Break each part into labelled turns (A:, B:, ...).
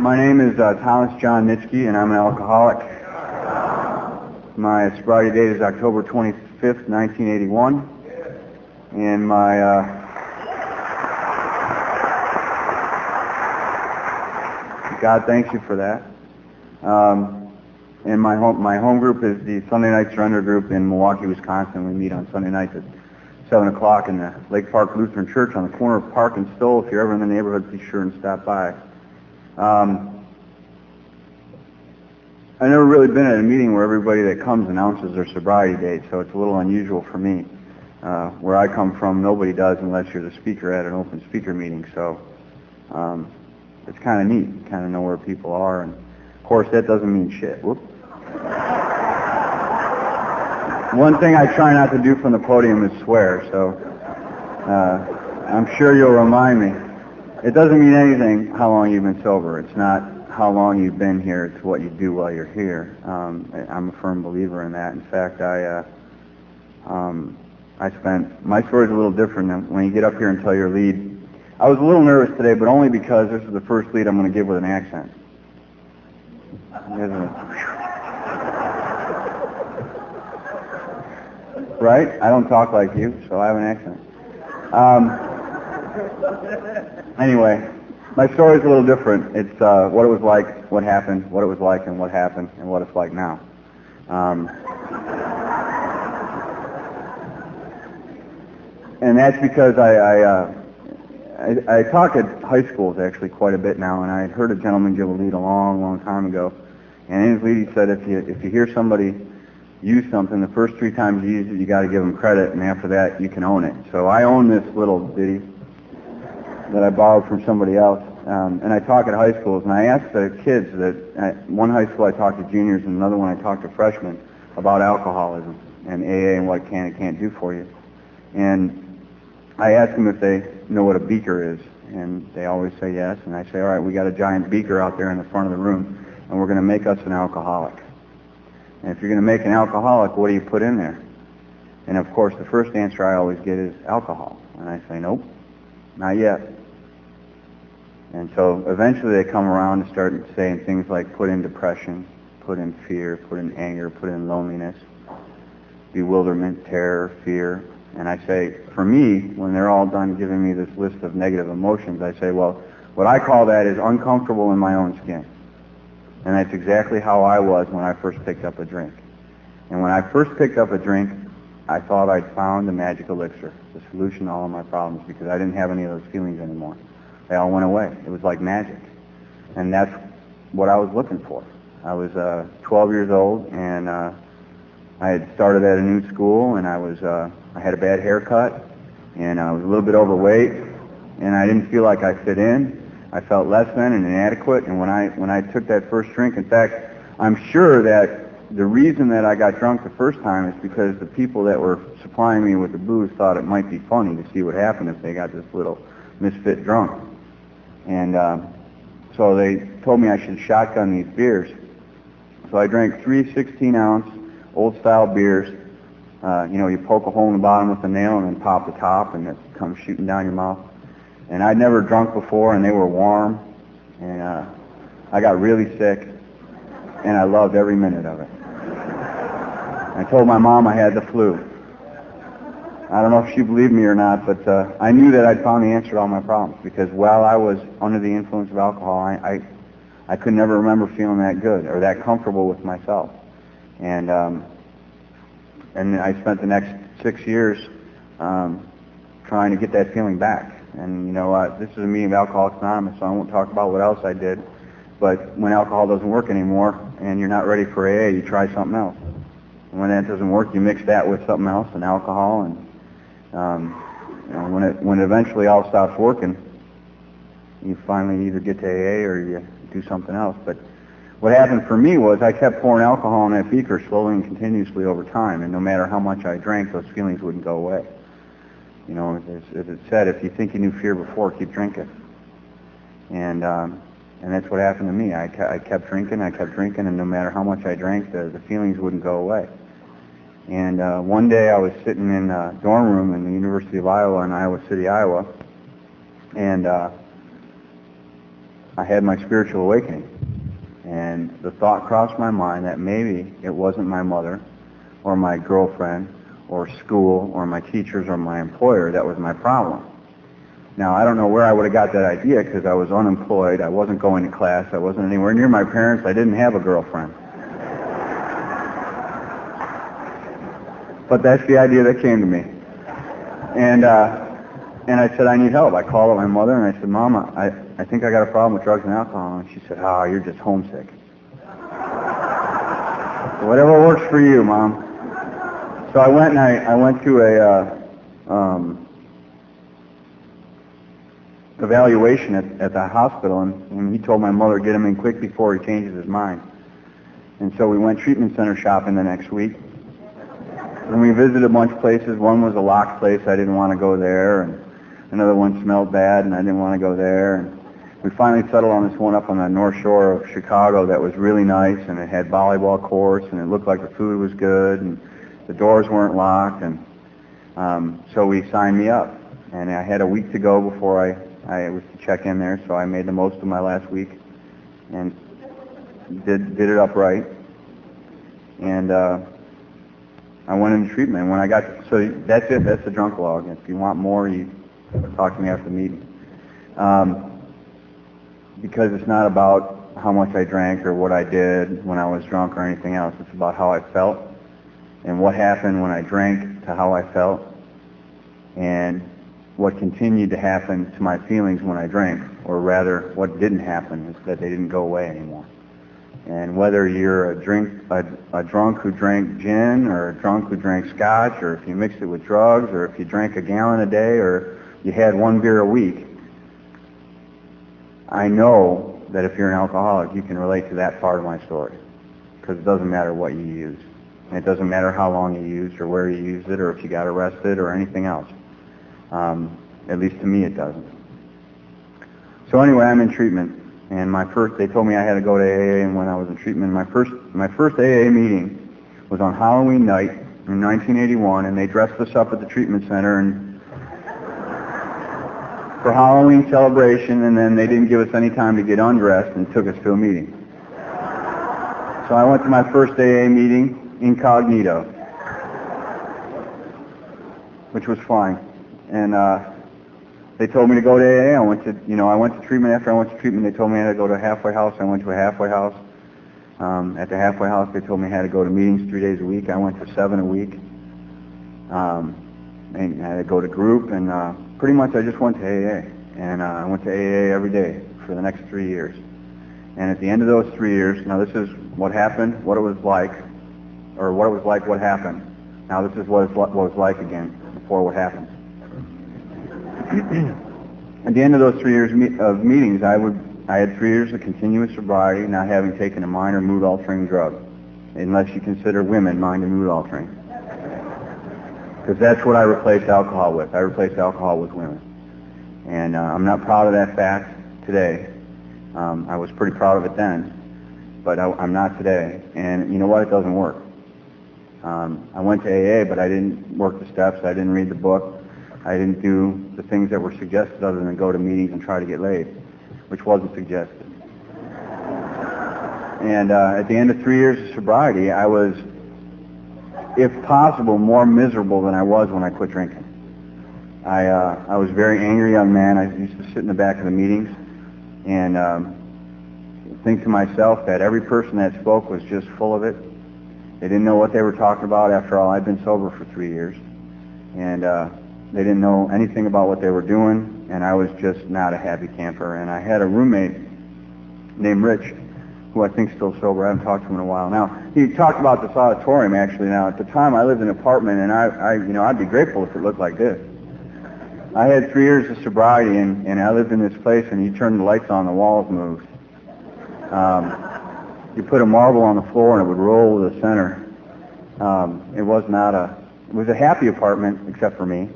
A: My name is Thomas John Nitschke, and I'm an alcoholic. My sobriety date is October 25th, 1981, and God thanks you for that. And my home group is the Sunday Night Surrender Group in Milwaukee, Wisconsin. We meet on Sunday nights at 7 o'clock in the Lake Park Lutheran Church on the corner of Park and Stoll. If you're ever in the neighborhood, be sure and stop by. I've never really been at a meeting where everybody that comes announces their sobriety date, so it's a little unusual for me. Where I come from, nobody does unless you're the speaker at an open speaker meeting, so it's kind of neat. You kind of know where people are, and of course that doesn't mean shit. Whoop. One thing I try not to do from the podium is swear, so I'm sure you'll remind me. It doesn't mean anything how long you've been sober. It's not how long you've been here. It's what you do while you're here. I'm a firm believer in that. In fact, my story's a little different than when you get up here and tell your lead. I was a little nervous today, but only because this is the first lead I'm going to give with an accent. Right? I don't talk like you, so I have an accent. Anyway, my story's a little different. It's what it was like, what happened, what it was like, and what happened, and what it's like now. And that's because I talk at high schools actually quite a bit now, and I had heard a gentleman give a lead a long, long time ago. And in his lead he said, if you hear somebody use something, the first 3 times you use it, you got to give them credit, and after that, you can own it. So I own this little ditty that I borrowed from somebody else, and I talk at high schools, and I ask the kids one high school I talk to juniors, and another one I talk to freshmen about alcoholism and AA and what it can and can't do for you. And I ask them if they know what a beaker is, and they always say yes, and I say, all right, we got a giant beaker out there in the front of the room, and we're going to make us an alcoholic. And if you're going to make an alcoholic, what do you put in there? And of course, the first answer I always get is alcohol. And I say, nope, not yet. And so eventually they come around and start saying things like put in depression, put in fear, put in anger, put in loneliness, bewilderment, terror, fear. And I say, for me, when they're all done giving me this list of negative emotions, I say, well, what I call that is uncomfortable in my own skin. And that's exactly how I was when I first picked up a drink. And when I first picked up a drink, I thought I'd found the magic elixir, the solution to all of my problems, because I didn't have any of those feelings anymore. They all went away. It was like magic. And that's what I was looking for. I was 12 years old, and I had started at a new school, and I had a bad haircut, and I was a little bit overweight, and I didn't feel like I fit in. I felt less than and inadequate, and when I took that first drink, in fact, I'm sure that the reason that I got drunk the first time is because the people that were supplying me with the booze thought it might be funny to see what happened if they got this little misfit drunk. And so they told me I should shotgun these beers. So I drank 3 16-ounce old-style beers. You poke a hole in the bottom with a nail and then pop the top, and it comes shooting down your mouth. And I'd never drunk before, and they were warm, and I got really sick, and I loved every minute of it. I told my mom I had the flu. I don't know if she believed me or not, but I knew that I'd found the answer to all my problems, because while I was under the influence of alcohol, I could never remember feeling that good or that comfortable with myself. And I spent the next 6 years trying to get that feeling back. And this is a meeting of Alcoholics Anonymous, so I won't talk about what else I did. But when alcohol doesn't work anymore and you're not ready for AA, you try something else. And when that doesn't work, you mix that with something else, and alcohol. And when it eventually all stops working, you finally either get to AA or you do something else. But what happened for me was I kept pouring alcohol in that beaker slowly and continuously over time, and no matter how much I drank, those feelings wouldn't go away. As it said, if you think you knew fear before, keep drinking. And that's what happened to me. I kept drinking, and no matter how much I drank, the feelings wouldn't go away. And one day I was sitting in a dorm room in the University of Iowa in Iowa City, Iowa, and I had my spiritual awakening. And the thought crossed my mind that maybe it wasn't my mother or my girlfriend or school or my teachers or my employer that was my problem. Now, I don't know where I would have got that idea because I was unemployed. I wasn't going to class. I wasn't anywhere near my parents. I didn't have a girlfriend. But that's the idea that came to me. And I said, I need help. I called up my mother and I said, Mama, I think I got a problem with drugs and alcohol. And she said, oh, you're just homesick. Whatever works for you, Mom. So I went and I went to a evaluation at the hospital, and he told my mother, get him in quick before he changes his mind. And so we went treatment center shopping the next week. And we visited a bunch of places. One was a locked place. I didn't want to go there. And another one smelled bad, and I didn't want to go there. And we finally settled on this one up on the North Shore of Chicago that was really nice, and it had volleyball courts, and it looked like the food was good, and the doors weren't locked. And so we signed me up. And I had a week to go before I was to check in there, so I made the most of my last week and did it upright. And I went into treatment. When I got so that's it. That's the drunk log. If you want more, you talk to me after the meeting. Because it's not about how much I drank or what I did when I was drunk or anything else. It's about how I felt and what happened when I drank to how I felt, and what continued to happen to my feelings when I drank, or rather, what didn't happen is that they didn't go away anymore. And whether you're a drunk who drank gin, or a drunk who drank scotch, or if you mixed it with drugs, or if you drank a gallon a day, or you had one beer a week, I know that if you're an alcoholic, you can relate to that part of my story, because it doesn't matter what you use. And it doesn't matter how long you used, or where you used it, or if you got arrested, or anything else. At least to me, it doesn't. So anyway, I'm in treatment. And they told me I had to go to AA, and when I was in treatment, my first AA meeting was on Halloween night in 1981, and they dressed us up at the treatment center and for Halloween celebration, and then they didn't give us any time to get undressed and took us to a meeting. So I went to my first AA meeting incognito, which was fine. And they told me to go to AA. I went to treatment. After I went to treatment, they told me I had to go to a halfway house. I went to a halfway house. At the halfway house, they told me I had to go to meetings 3 days a week. I went to 7 a week. And I had to go to group, and pretty much I just went to AA. And I went to AA every day for the next 3 years. And at the end of those 3 years, now this is what happened, what it was like, or what it was like, what happened. Now this is what it was like again, before what happened. At the end of those 3 years of meetings, I had 3 years of continuous sobriety, not having taken a minor mood-altering drug, unless you consider women mind and mood-altering. Because that's what I replaced alcohol with. I replaced alcohol with women. And I'm not proud of that fact today. I was pretty proud of it then, but I'm not today. And you know what? It doesn't work. I went to AA, but I didn't work the steps. I didn't read the book. I didn't do the things that were suggested other than go to meetings and try to get laid, which wasn't suggested. And at the end of 3 years of sobriety, I was, if possible, more miserable than I was when I quit drinking. I was a very angry young man. I used to sit in the back of the meetings and think to myself that every person that spoke was just full of it. They didn't know what they were talking about. After all, I'd been sober for 3 years. And they didn't know anything about what they were doing, and I was just not a happy camper. And I had a roommate named Rich, who I think is still sober. I haven't talked to him in a while. Now, he talked about this auditorium, actually. Now, at the time, I lived in an apartment, and I'd be grateful if it looked like this. I had 3 years of sobriety, and I lived in this place, and you turned the lights on, the walls moved. You put a marble on the floor, and it would roll to the center. It was a happy apartment, except for me.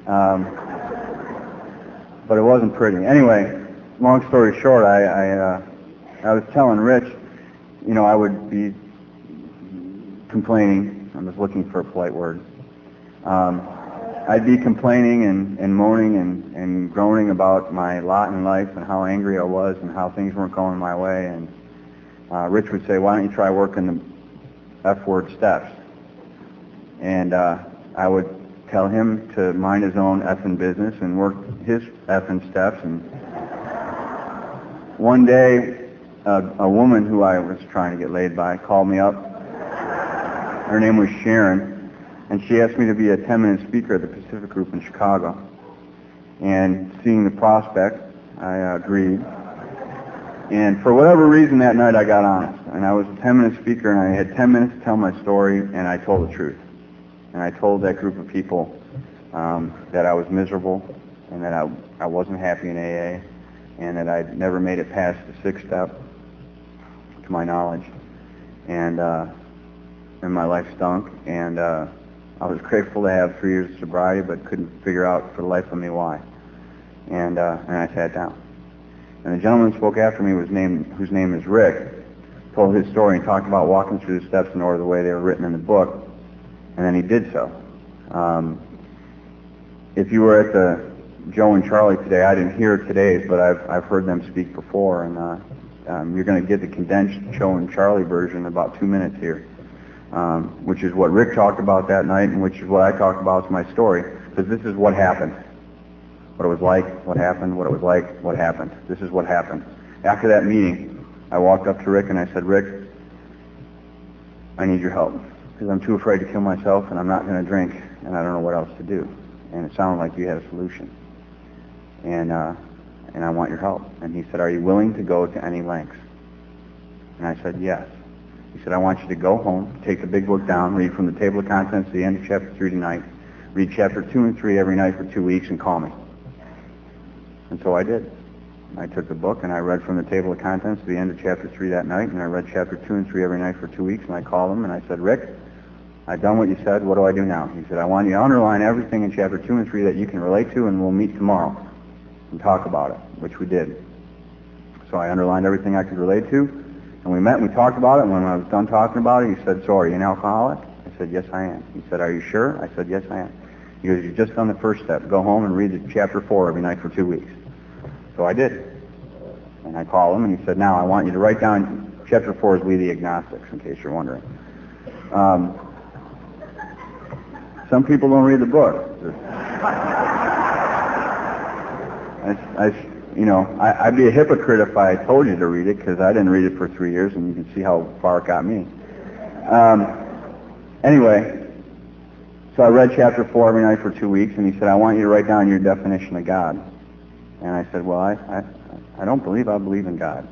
A: But it wasn't pretty. Anyway, long story short, I was telling Rich, I would be complaining. I was looking for a polite word. I'd be complaining and moaning and groaning about my lot in life and how angry I was and how things weren't going my way. And Rich would say, why don't you try working the F-word steps? And I would tell him to mind his own effing business and work his effing steps. And one day, a woman who I was trying to get laid by called me up. Her name was Sharon, and she asked me to be a 10-minute speaker at the Pacific Group in Chicago. And seeing the prospect, I agreed. And for whatever reason that night I got honest. And I was a 10-minute speaker, and I had 10 minutes to tell my story, and I told the truth. And I told that group of people that I was miserable and that I wasn't happy in AA and that I'd never made it past the 6th step to my knowledge. And my life stunk. And I was grateful to have 3 years of sobriety, but couldn't figure out for the life of me why. And I sat down. And the gentleman who spoke after me whose name is Rick, told his story and talked about walking through the steps in order the way they were written in the book. And then he did so. If you were at the Joe and Charlie today, I didn't hear today's, but I've heard them speak before, and you're going to get the condensed Joe and Charlie version in about 2 minutes here, which is what Rick talked about that night, and which is what I talked about as my story, because this is what happened. What it was like, what happened, what it was like, what happened. This is what happened. After that meeting, I walked up to Rick and I said, Rick, I need your help, because I'm too afraid to kill myself, and I'm not going to drink, and I don't know what else to do. And it sounded like you had a solution. And I want your help. And he said, are you willing to go to any lengths? And I said, yes. He said, I want you to go home, take the big book down, read from the table of contents to the end of chapter 3 tonight, read chapter 2 and 3 every night for 2 weeks, and call me. And so I did. I took the book and I read from the table of contents to the end of chapter 3 that night, and I read chapter 2 and 3 every night for 2 weeks, and I called him and I said, Rick, I've done what you said. What do I do now? He said, I want you to underline everything in chapter 2 and 3 that you can relate to, and we'll meet tomorrow and talk about it, which we did. So I underlined everything I could relate to, and we met and we talked about it, and when I was done talking about it, he said, so are you an alcoholic? I said, yes, I am. He said, are you sure? I said, yes, I am. He goes, you've just done the first step. Go home and read chapter 4 every night for 2 weeks. So I did. And I called him, and he said, now I want you to write down, chapter 4 is We the Agnostics, in case you're wondering. Some people don't read the book. I'd be a hypocrite if I told you to read it, because I didn't read it for 3 years, and you can see how far it got me. Anyway, so I read chapter 4 every night for 2 weeks, and he said, I want you to write down your definition of God. And I said, well, I don't believe I believe in God.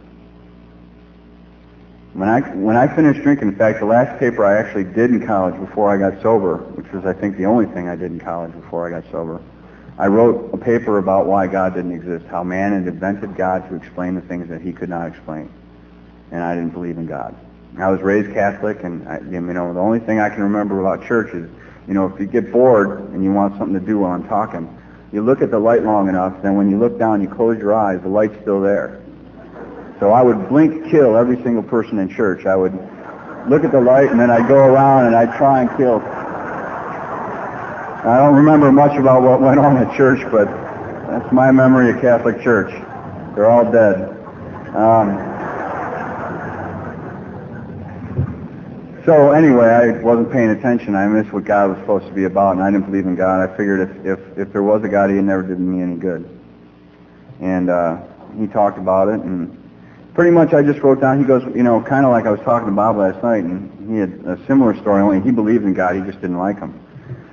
A: When I finished drinking, in fact, the last paper I actually did in college before I got sober, which was, I think, the only thing I did in college before I got sober, I wrote a paper about why God didn't exist, how man had invented God to explain the things that he could not explain. And I didn't believe in God. I was raised Catholic, and the only thing I can remember about church is, if you get bored and you want something to do while I'm talking, you look at the light long enough, then when you look down, you close your eyes, the light's still there. So I would blink kill every single person in church. I would look at the light, and then I'd go around and I'd try and kill. I don't remember much about what went on at church, but that's my memory of Catholic Church. They're all dead. So anyway, I wasn't paying attention. I missed what God was supposed to be about, and I didn't believe in God. I figured if there was a God, he never did me any good. And he talked about it, and pretty much I just wrote down, he goes, kind of like I was talking to Bob last night, and he had a similar story, only he believed in God, he just didn't like him.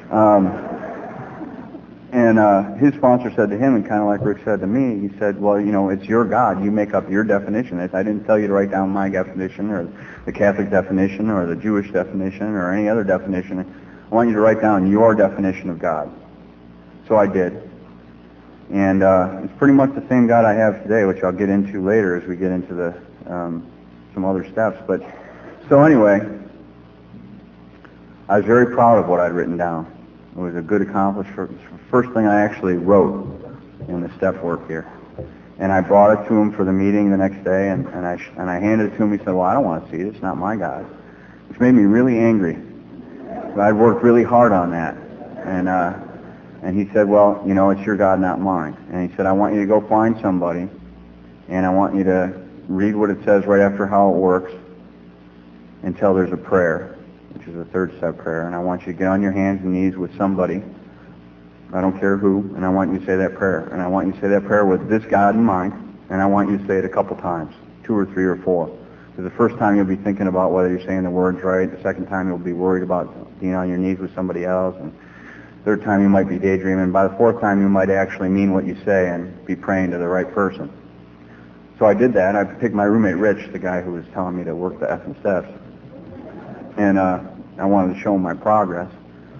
A: His sponsor said to him, and kind of like Rick said to me, he said, well, it's your God. You make up your definition. I didn't tell you to write down my definition or the Catholic definition or the Jewish definition or any other definition. I want you to write down your definition of God. So I did. And it's pretty much the same God I have today, which I'll get into later as we get into the some other steps. But so anyway, I was very proud of what I'd written down. It was a good accomplishment. It's the first thing I actually wrote in the step work here. And I brought it to him for the meeting the next day, and I handed it to him. He said, well, I don't want to see it. It's not my God. Which made me really angry. But I'd worked really hard on that. And And he said, well, it's your God, not mine. And he said, I want you to go find somebody, and I want you to read what it says right after how it works until there's a prayer, which is a third step prayer. And I want you to get on your hands and knees with somebody, I don't care who, and I want you to say that prayer. And I want you to say that prayer with this God in mind, and I want you to say it a couple times, 2 or 3 or 4. Because the first time you'll be thinking about whether you're saying the words right. The second time you'll be worried about being on your knees with somebody else. And third time you might be daydreaming. By the fourth time you might actually mean what you say and be praying to the right person. So I did that. I picked my roommate Rich, the guy who was telling me to work the effing steps. And I wanted to show him my progress.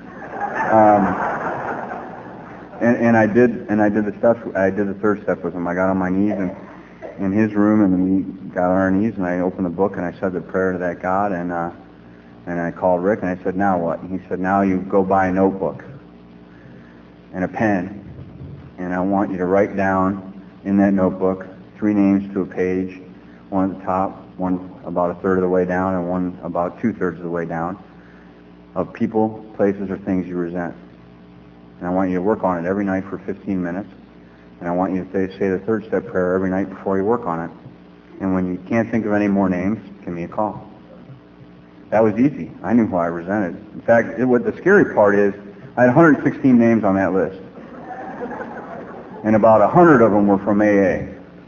A: And I did the steps. I did the third step with him. I got on my knees in his room, and we got on our knees, and I opened the book, and I said the prayer to that God, and I called Rick, and I said, now what? And he said, now you go buy a notebook and a pen, and I want you to write down in that notebook 3 names to a page, one at the top, one about a third of the way down, and one about 2/3 of the way down, of people, places, or things you resent. And I want you to work on it every night for 15 minutes. And I want you to say the third step prayer every night before you work on it. And when you can't think of any more names, give me a call. That was easy. I knew who I resented. In fact, what the scary part is, I had 116 names on that list. And about 100 of them were from AA.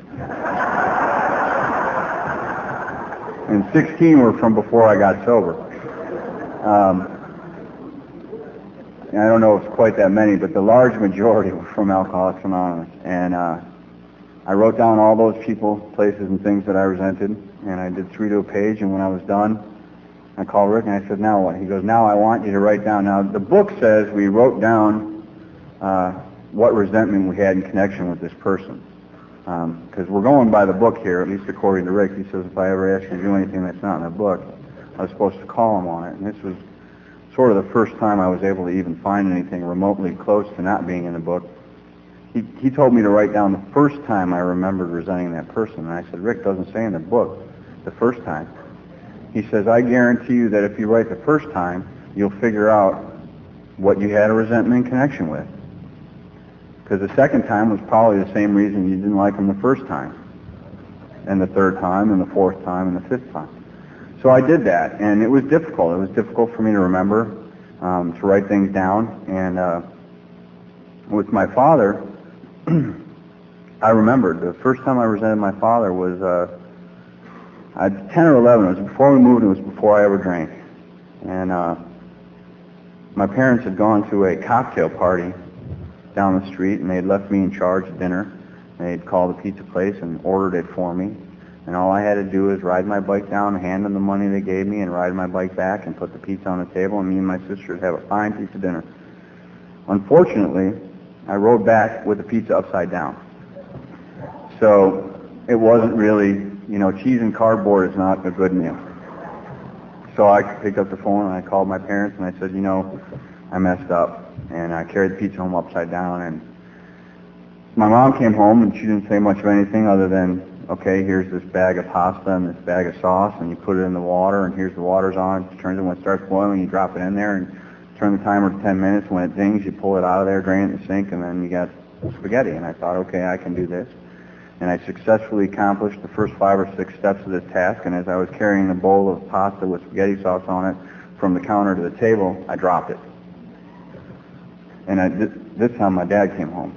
A: And 16 were from before I got sober. I don't know if it's quite that many, but the large majority were from Alcoholics Anonymous. And I wrote down all those people, places, and things that I resented, and I did 3 to a page, and when I was done, I called Rick, and I said, now what? He goes, now I want you to write down. Now, the book says we wrote down what resentment we had in connection with this person. Because we're going by the book here, at least according to Rick. He says if I ever ask you to do anything that's not in the book, I was supposed to call him on it. And this was sort of the first time I was able to even find anything remotely close to not being in the book. He told me to write down the first time I remembered resenting that person. And I said, Rick, doesn't say in the book the first time. He says, I guarantee you that if you write the first time, you'll figure out what you had a resentment in connection with. Because the second time was probably the same reason you didn't like him the first time, and the third time, and the fourth time, and the fifth time. So I did that, and it was difficult. It was difficult for me to remember, to write things down. And with my father, I remembered the first time I resented my father was at 10 or 11. It was before we moved. It was before I ever drank. And my parents had gone to a cocktail party down the street, and they had left me in charge of dinner. They had called the pizza place and ordered it for me. And all I had to do was ride my bike down, hand them the money they gave me, and ride my bike back and put the pizza on the table, and me and my sister would have a fine piece of dinner. Unfortunately, I rode back with the pizza upside down. So it wasn't really, cheese and cardboard is not a good meal. So I picked up the phone and I called my parents and I said, I messed up. And I carried the pizza home upside down. And my mom came home and she didn't say much of anything other than, okay, here's this bag of pasta and this bag of sauce, and you put it in the water, and here's the water's on. It turns it when it starts boiling, you drop it in there, and turn the timer to 10 minutes. When it dings, you pull it out of there, drain it in the sink, and then you got spaghetti. And I thought, okay, I can do this. And I successfully accomplished the first 5 or 6 steps of this task, and as I was carrying a bowl of pasta with spaghetti sauce on it from the counter to the table, I dropped it. And this time my dad came home.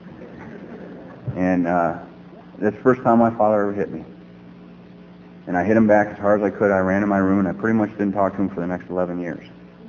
A: And that's the first time my father ever hit me. And I hit him back as hard as I could. I ran to my room, and I pretty much didn't talk to him for the next 11 years.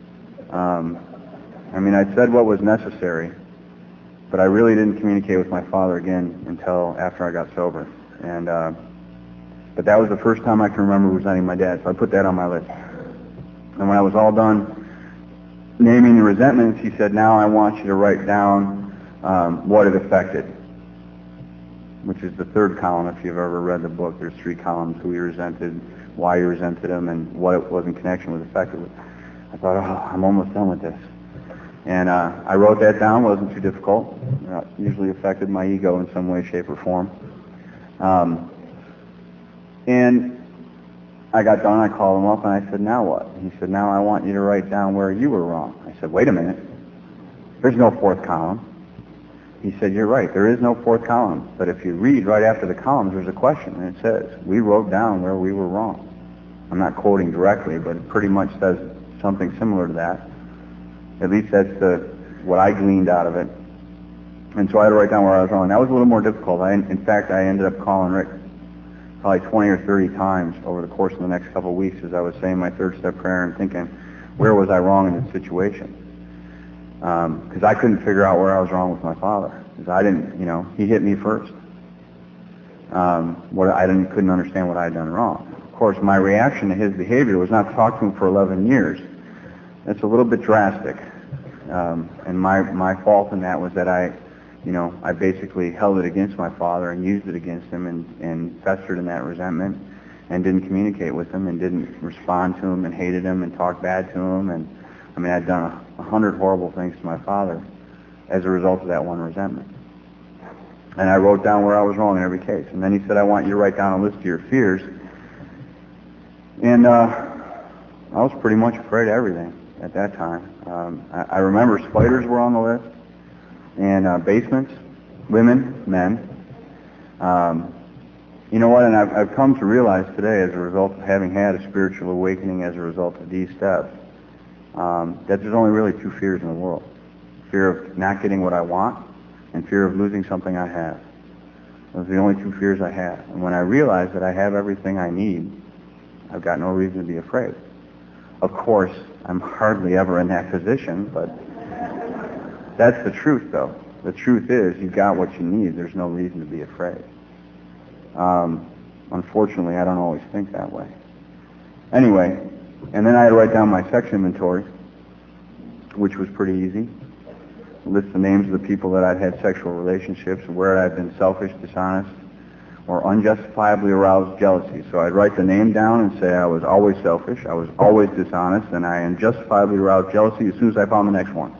A: I said what was necessary, but I really didn't communicate with my father again until after I got sober. And but that was the first time I can remember resenting my dad, so I put that on my list. And when I was all done naming the resentments, he said, now I want you to write down what it affected, which is the third column. If you've ever read the book, there's 3 columns: who you resented, why you resented them, and what it was in connection with affected. I thought, I'm almost done with this. And I wrote that down. It wasn't too difficult. It usually affected my ego in some way, shape, or form. And I got done. I called him up, and I said, now what? He said, now I want you to write down where you were wrong. I said, wait a minute. there's no fourth column. He said, you're right, there is no fourth column. But if you read right after the columns, there's a question, and it says, we wrote down where we were wrong. I'm not quoting directly, but it pretty much says something similar to that. At least that's what I gleaned out of it. And so I had to write down where I was wrong. That was a little more difficult. In fact, I ended up calling Rick probably 20 or 30 times over the course of the next couple of weeks as I was saying my third step prayer and thinking, where was I wrong in this situation? Because I couldn't figure out where I was wrong with my father. Because I didn't, he hit me first. Couldn't understand what I had done wrong. Of course, my reaction to his behavior was not to talk to him for 11 years. That's a little bit drastic. And my fault in that was that I basically held it against my father and used it against him and festered in that resentment and didn't communicate with him and didn't respond to him and hated him and talked bad to him. And I'd done 100 horrible things to my father as a result of that one resentment. And I wrote down where I was wrong in every case. And then he said, I want you to write down a list of your fears. And I was pretty much afraid of everything at that time. I remember spiders were on the list, and basements, women, men. You know what? And I've come to realize today, as a result of having had a spiritual awakening as a result of these steps, that there's only really two fears in the world. Fear of not getting what I want and fear of losing something I have. Those are the only two fears I have. And when I realize that I have everything I need, I've got no reason to be afraid. Of course, I'm hardly ever in that position, but that's the truth, though. The truth is, you've got what you need. There's no reason to be afraid. Unfortunately, I don't always think that way. Anyway, and then I had to write down my sex inventory, which was pretty easy. List the names of the people that I'd had sexual relationships, where I'd been selfish, dishonest, or unjustifiably aroused jealousy. So I'd write the name down and say I was always selfish, I was always dishonest, and I unjustifiably aroused jealousy as soon as I found the next one.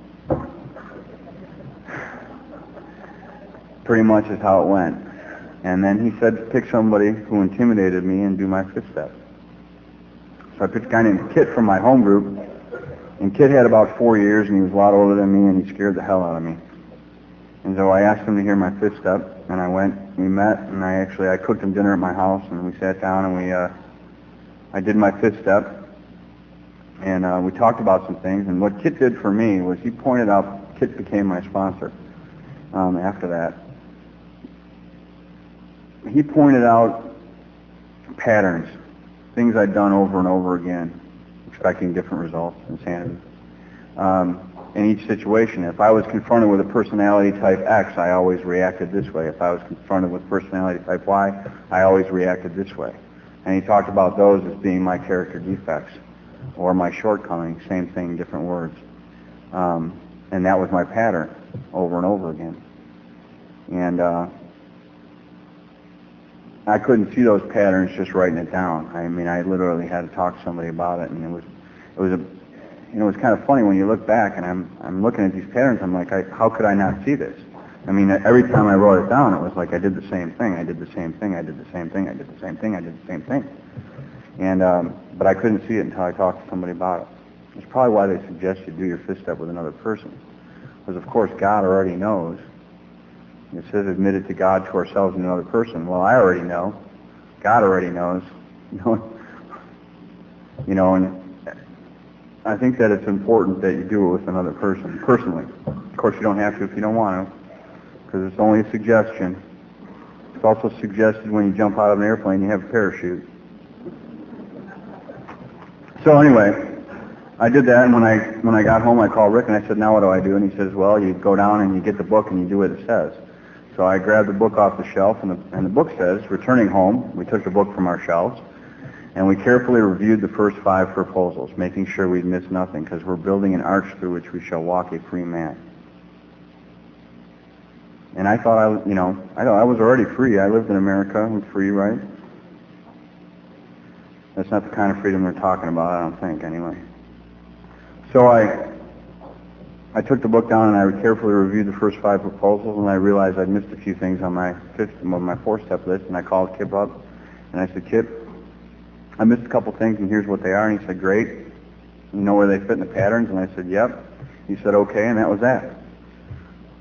A: Pretty much is how it went. And then he said to pick somebody who intimidated me and do my fifth step. So I picked a guy named Kit from my home group, and Kit had about 4 years, and he was a lot older than me, and he scared the hell out of me. And so I asked him to hear my fifth step, and I went, we met, and I cooked him dinner at my house, and we sat down, and I did my fifth step, and we talked about some things, and what Kit did for me was he pointed out, Kit became my sponsor after that. He pointed out patterns, things I'd done over and over again, expecting different results, insanity. In each situation, if I was confronted with a personality type X, I always reacted this way. If I was confronted with personality type Y, I always reacted this way. And he talked about those as being my character defects or my shortcomings, same thing, different words. And that was my pattern over and over again. And I couldn't see those patterns just writing it down. I literally had to talk to somebody about it, and it was kind of funny when you look back, and I'm looking at these patterns. I'm like, how could I not see this? Every time I wrote it down, it was like I did the same thing. I did the same thing. I did the same thing. I did the same thing. I did the same thing. And but I couldn't see it until I talked to somebody about it. It's probably why they suggest you do your fifth step with another person, because of course God already knows. It says admit it to God, to ourselves, and another person. Well, I already know. God already knows. And I think that it's important that you do it with another person, personally. Of course, you don't have to if you don't want to, because it's only a suggestion. It's also suggested when you jump out of an airplane, you have a parachute. So anyway, I did that, and when I got home, I called Rick, and I said, now what do I do? And he says, well, you go down and you get the book, and you do what it says. So I grabbed the book off the shelf, and the book says, returning home, we took the book from our shelves, and we carefully reviewed the first 5 proposals, making sure we'd miss nothing, because we're building an arch through which we shall walk a free man. And I thought I was already free. I lived in America. I'm free, right? That's not the kind of freedom they're talking about, I don't think, anyway. So I took the book down and I carefully reviewed the first 5 proposals, and I realized I'd missed a few things on my 4-step list, and I called Kip up, and I said, Kip, I missed a couple things, and here's what they are. And he said, great. You know where they fit in the patterns? And I said, yep. He said, okay, and that was that.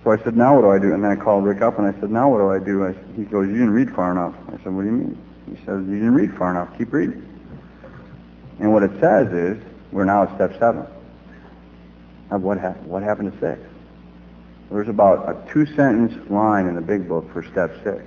A: So I said, now what do I do? And then I called Rick up and I said, now what do I do? He goes, you didn't read far enough. I said, what do you mean? He says, you didn't read far enough. Keep reading. And what it says is, we're now at step 7. Now what happened to 6? There's about a 2-sentence line in the big book for step 6.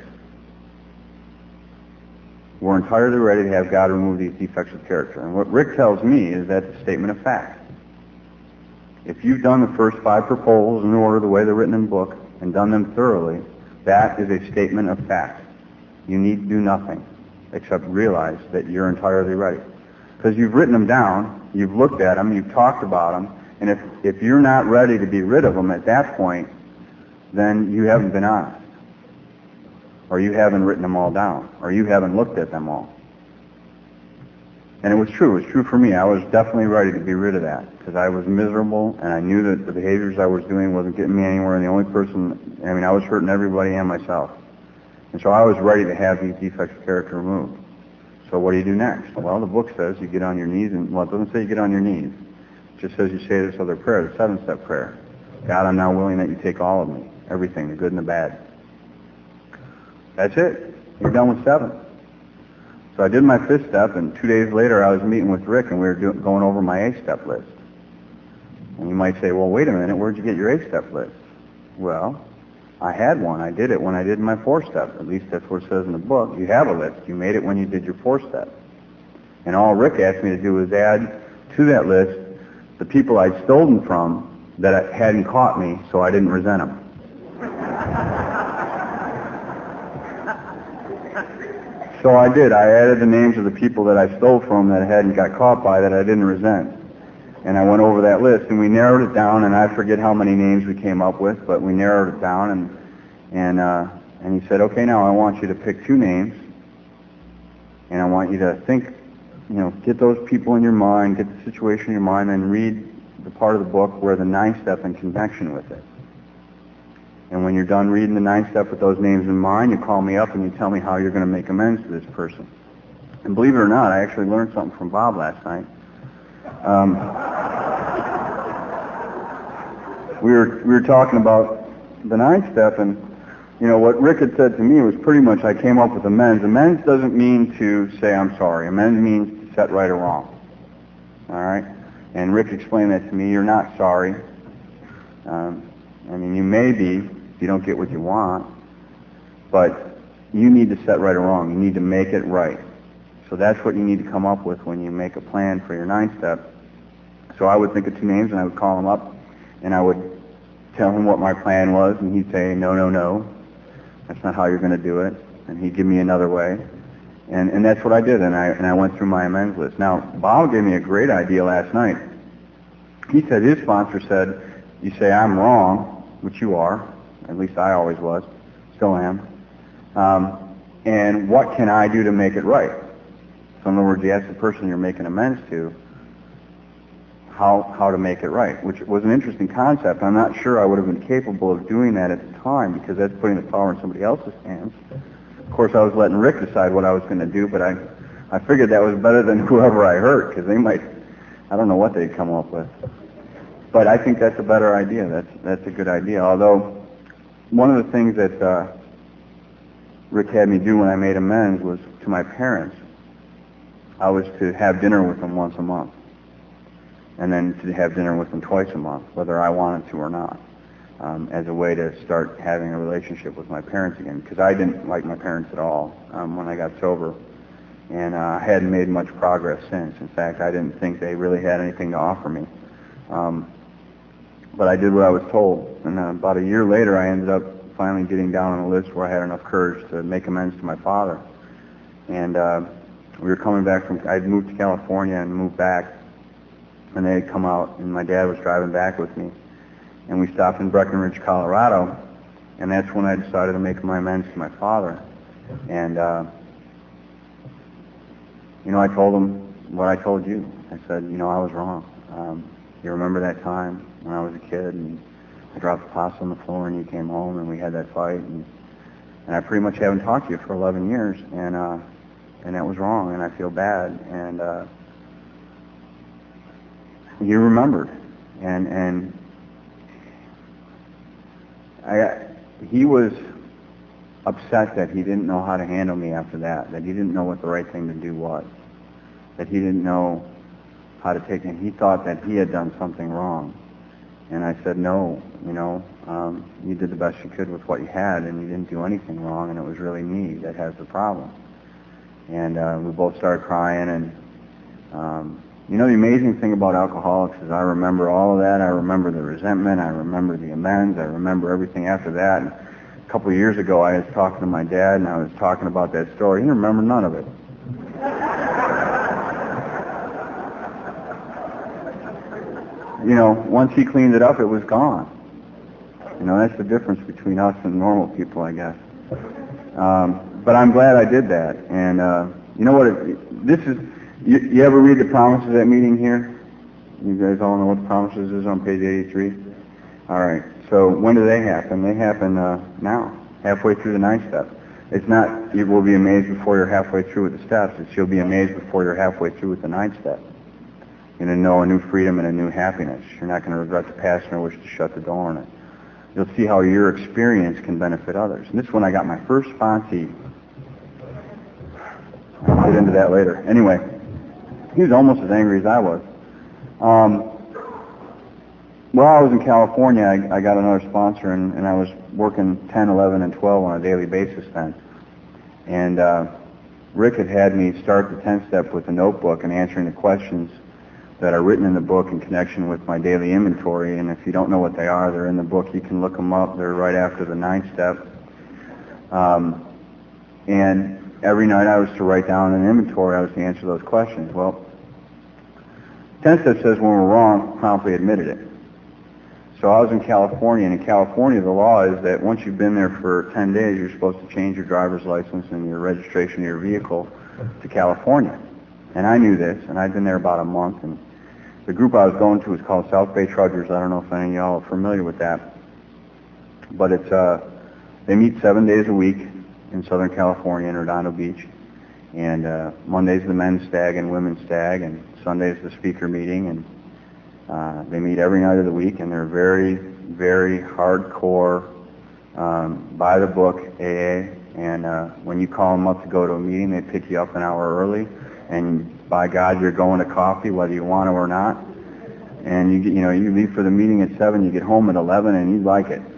A: We're entirely ready to have God remove these defects of character. And what Rick tells me is that's a statement of fact. If you've done the first 5 proposals in order the way they're written in the book and done them thoroughly, that is a statement of fact. You need to do nothing except realize that you're entirely ready. Because you've written them down, you've looked at them, you've talked about them, and if you're not ready to be rid of them at that point, then you haven't been honest. Or you haven't written them all down. Or you haven't looked at them all. And it was true. It was true for me. I was definitely ready to be rid of that. Because I was miserable, and I knew that the behaviors I was doing wasn't getting me anywhere, and the only person, I was hurting everybody and myself. And so I was ready to have these defects of character removed. So what do you do next? Well, the book says you get on your knees, and, well, it doesn't say you get on your knees. It just says you say this other prayer, the 7-step prayer. God, I'm now willing that you take all of me, everything, the good and the bad. That's it. You're done with 7. So I did my 5th step, and 2 days later I was meeting with Rick, and we were going over my 8-step list. And you might say, well, wait a minute, where'd you get your 8-step list? Well, I had one. I did it when I did my 4-step. At least that's what it says in the book. You have a list. You made it when you did your 4-step. And all Rick asked me to do was add to that list the people I'd stolen from that hadn't caught me, so I didn't resent them. So I did. I added the names of the people that I stole from that I hadn't got caught by that I didn't resent. And I went over that list, and we narrowed it down, and I forget how many names we came up with, but we narrowed it down, and he said, okay, now I want you to pick 2 names, and I want you to think, get those people in your mind, get the situation in your mind, and read the part of the book where the 9th step in connection with it. And when you're done reading the 9th step with those names in mind, you call me up and you tell me how you're going to make amends to this person. And believe it or not, I actually learned something from Bob last night. We were talking about the 9th step, and what Rick had said to me was pretty much I came up with amends. Amends doesn't mean to say I'm sorry. Amends means to set right or wrong. All right? And Rick explained that to me. You're not sorry. You may be if you don't get what you want, but you need to set right or wrong. You need to make it right. So that's what you need to come up with when you make a plan for your 9th step. So I would think of 2 names, and I would call him up, and I would tell him what my plan was, and he'd say, no, that's not how you're going to do it. And he'd give me another way. And that's what I did, and I went through my amends list. Now, Bob gave me a great idea last night. He said his sponsor said, you say I'm wrong, which you are, at least I always was, still am, and what can I do to make it right? So in other words, you ask the person you're making amends to how to make it right, which was an interesting concept. I'm not sure I would have been capable of doing that at the time because that's putting the power in somebody else's hands. Of course, I was letting Rick decide what I was going to do, but I figured that was better than whoever I hurt because they might, I don't know what they'd come up with. But I think that's a better idea. That's a good idea. Although one of the things that Rick had me do when I made amends was to my parents. I was to have dinner with them once a month, and then to have dinner with them twice a month, whether I wanted to or not, as a way to start having a relationship with my parents again. Because I didn't like my parents at all when I got sober, and I hadn't made much progress since. In fact, I didn't think they really had anything to offer me. But I did what I was told. And about a year later, I ended up finally getting down on a list where I had enough courage to make amends to my father. And we were coming back I'd moved to California and moved back. And they had come out, and my dad was driving back with me. And we stopped in Breckenridge, Colorado. And that's when I decided to make my amends to my father. And, I told him what I told you. I said, I was wrong. You remember that time when I was a kid and I dropped the pasta on the floor and you came home and we had that fight and I pretty much haven't talked to you for 11 years and that was wrong and I feel bad and you remembered and he was upset that he didn't know how to handle me after that he didn't know what the right thing to do was, that he didn't know how to take it. He thought that he had done something wrong. And I said, no, you did the best you could with what you had, and you didn't do anything wrong, and it was really me that has the problem. And we both started crying, and the amazing thing about alcoholics is I remember all of that. I remember the resentment. I remember the amends. I remember everything after that. And a couple of years ago, I was talking to my dad, and I was talking about that story. He didn't remember none of it. Once he cleaned it up, it was gone. That's the difference between us and normal people, I guess. But I'm glad I did that. And you know what? You ever read the promises at meeting here? You guys all know what the promises is on page 83? All right. So when do they happen? They happen now, halfway through the 9th step. It's not you will be amazed before you're halfway through with the steps. It's you'll be amazed before you're halfway through with the 9th step. You're going to know a new freedom and a new happiness. You're not going to regret the past nor wish to shut the door on it. You'll see how your experience can benefit others. And this is when I got my first sponsee. I'll get into that later. Anyway, he was almost as angry as I was. While I was in California, I got another sponsor, and I was working 10, 11, and 12 on a daily basis then. And Rick had me start the 10th step with a notebook and answering the questions that are written in the book in connection with my daily inventory. And if you don't know what they are, they're in the book. You can look them up. They're right after the 9th step. And every night I was to write down an inventory. I was to answer those questions. Well, 10th step says when we're wrong, promptly admitted it. So I was in California, and in California the law is that once you've been there for 10 days, you're supposed to change your driver's license and your registration of your vehicle to California. And I knew this, and I'd been there about a month, and the group I was going to was called South Bay Trudgers. I don't know if any of y'all are familiar with that. But it's they meet 7 days a week in Southern California in Redondo Beach. And Monday's the men's stag and women's stag, and Sunday's the speaker meeting. And they meet every night of the week, and they're very, very hardcore, by the book AA. And when you call them up to go to a meeting, they pick you up an hour early. And by God, you're going to coffee whether you want to or not. And you leave for the meeting at 7, you get home at 11, and you like it.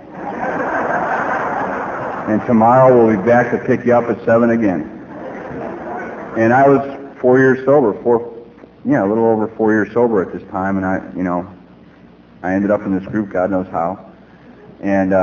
A: And tomorrow we'll be back to pick you up at 7 again. And I was 4 years sober, a little over 4 years sober at this time, and I ended up in this group, God knows how. And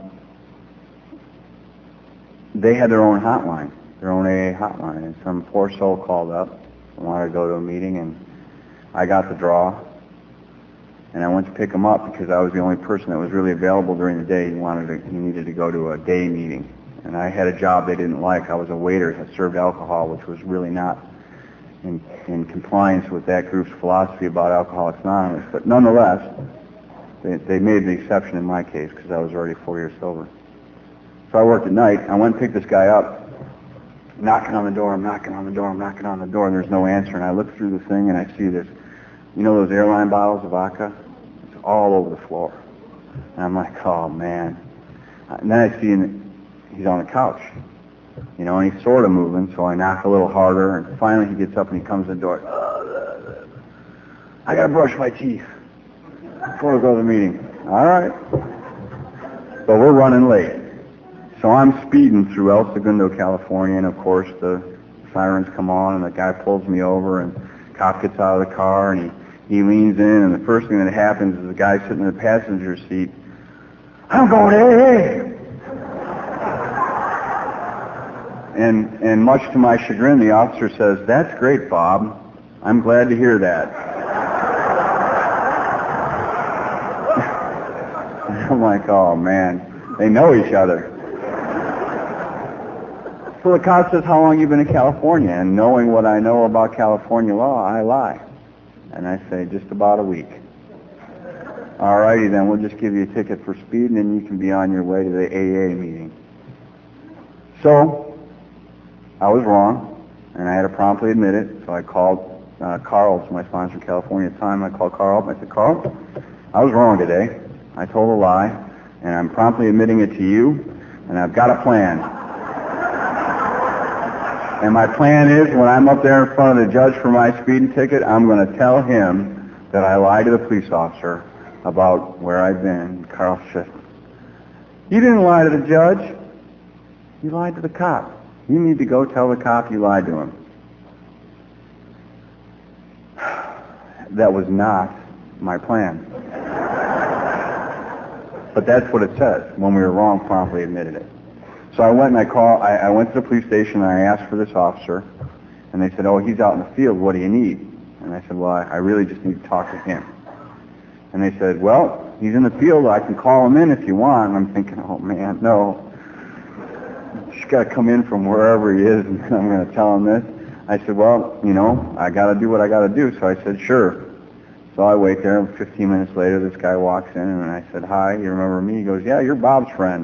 A: they had their own hotline, their own AA hotline, and some poor soul called up and wanted to go to a meeting, and I got the draw, and I went to pick him up because I was the only person that was really available during the day. He needed to go to a day meeting, and I had a job they didn't like. I was a waiter that served alcohol, which was really not in compliance with that group's philosophy about Alcoholics Anonymous. But nonetheless, they made the exception in my case because I was already 4 years sober. So I worked at night. I went and picked this guy up, knocking on the door, and there's no answer. And I look through the thing, and I see this, those airline bottles of vodka? It's all over the floor. And I'm like, oh, man. And then I see he's on the couch, and he's sort of moving, so I knock a little harder, and finally he gets up and he comes to the door. I got to brush my teeth before I go to the meeting. All right. But we're running late. So I'm speeding through El Segundo, California, and of course the sirens come on, and the guy pulls me over, and the cop gets out of the car, and he leans in, and the first thing that happens is the guy sitting in the passenger seat, I'm going, hey. And much to my chagrin, the officer says, that's great, Bob. I'm glad to hear that. I'm like, oh, man. They know each other. So the cop says, how long have you been in California? And knowing what I know about California law, I lie. And I say, just about a week. All righty, then we'll just give you a ticket for speed, and then you can be on your way to the AA meeting. So I was wrong, and I had to promptly admit it. So I called Carl, my sponsor in California at the time. I called Carl up. I said, Carl, I was wrong today. I told a lie. and I'm promptly admitting it to you, and I've got a plan. And my plan is, when I'm up there in front of the judge for my speeding ticket, I'm going to tell him that I lied to the police officer about where I've been. Carl said, "You didn't lie to the judge. You lied to the cop. You need to go tell the cop you lied to him." That was not my plan. But that's what it says. When we were wrong, promptly admitted it. So I went and I went to the police station and I asked for this officer, and they said, "Oh, he's out in the field. What do you need?" And I said, "Well, I really just need to talk to him." And they said, "Well, he's in the field. I can call him in if you want." And I'm thinking, "Oh man, no. He's got to come in from wherever he is, and I'm going to tell him this." I said, "Well, I got to do what I got to do." So I said, "Sure." So I wait there, and 15 minutes later, this guy walks in, and I said, "Hi, you remember me?" He goes, "Yeah, you're Bob's friend."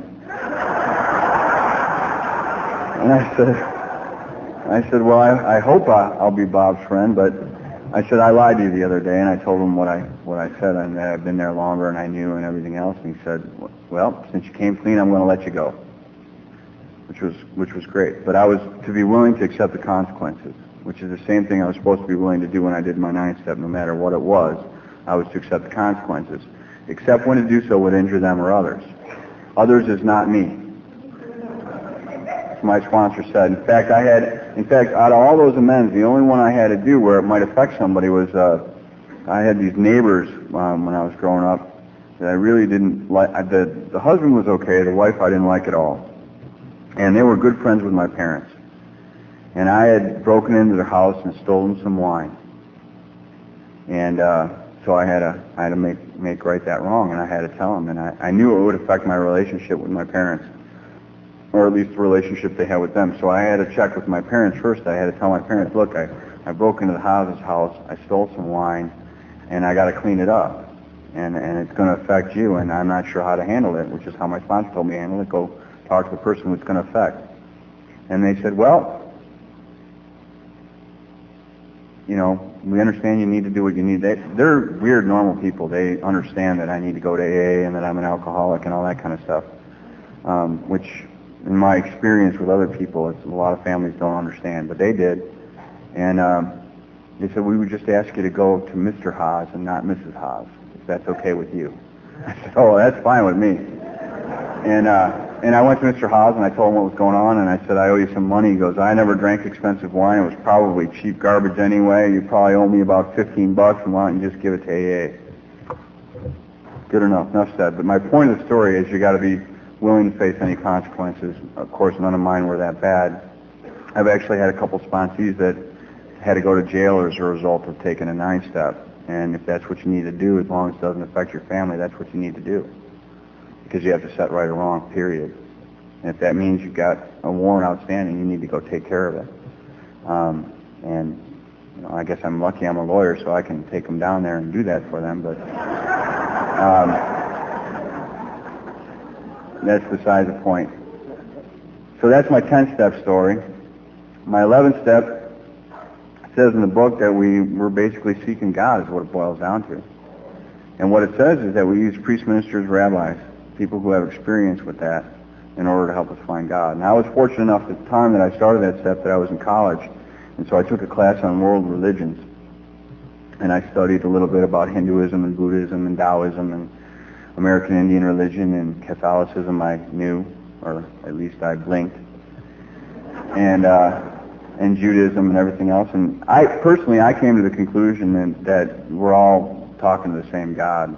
A: And I said, "Well, I hope I'll be Bob's friend, but I said I lied to you the other day," and I told him what I said, and that I've been there longer and I knew and everything else. And he said, "Well, since you came clean, I'm going to let you go," which was great. But I was to be willing to accept the consequences, which is the same thing I was supposed to be willing to do when I did my 9th step. No matter what it was, I was to accept the consequences, except when to do so would injure them or others. Others is not me. My sponsor said. In fact, out of all those amends, the only one I had to do where it might affect somebody was I had these neighbors when I was growing up that I really didn't like. The husband was okay, the wife I didn't like at all, and they were good friends with my parents. And I had broken into their house and stolen some wine, and so I had to make right that wrong, and I had to tell them, and I knew it would affect my relationship with my parents, or at least the relationship they had with them. So I had to check with my parents first. I had to tell my parents, "Look, I broke into the house's house, I stole some wine, and I got to clean it up, and it's going to affect you, and I'm not sure how to handle it," which is how my sponsor told me to handle it. "Go talk to the person who it's going to affect." And they said, "Well, we understand you need to do what you need." They're weird, normal people. They understand that I need to go to AA and that I'm an alcoholic and all that kind of stuff, which in my experience with other people, a lot of families don't understand, but they did. And they said, "We would just ask you to go to Mr. Haas and not Mrs. Haas, if that's okay with you." I said, "Oh, that's fine with me." And I went to Mr. Haas and I told him what was going on, and I said, "I owe you some money." He goes, "I never drank expensive wine. It was probably cheap garbage anyway. You probably owe me about $15, and why don't you just give it to AA?" Good enough said. But my point of the story is you got to be willing to face any consequences. Of course, none of mine were that bad. I've actually had a couple sponsees that had to go to jail as a result of taking a 9th step. And if that's what you need to do, as long as it doesn't affect your family, that's what you need to do. Because you have to set right or wrong, period. And if that means you've got a warrant outstanding, you need to go take care of it. I guess I'm lucky I'm a lawyer, so I can take them down there and do that for them. But that's beside the point. So that's my 10th step story. My 11th step says in the book that we're basically seeking God is what it boils down to. And what it says is that we use priests, ministers, rabbis, people who have experience with that, in order to help us find God. And I was fortunate enough at the time that I started that step that I was in college, and so I took a class on world religions. And I studied a little bit about Hinduism and Buddhism and Taoism and American Indian religion and Catholicism I knew, or at least I blinked, and Judaism and everything else. And I came to the conclusion that we're all talking to the same God.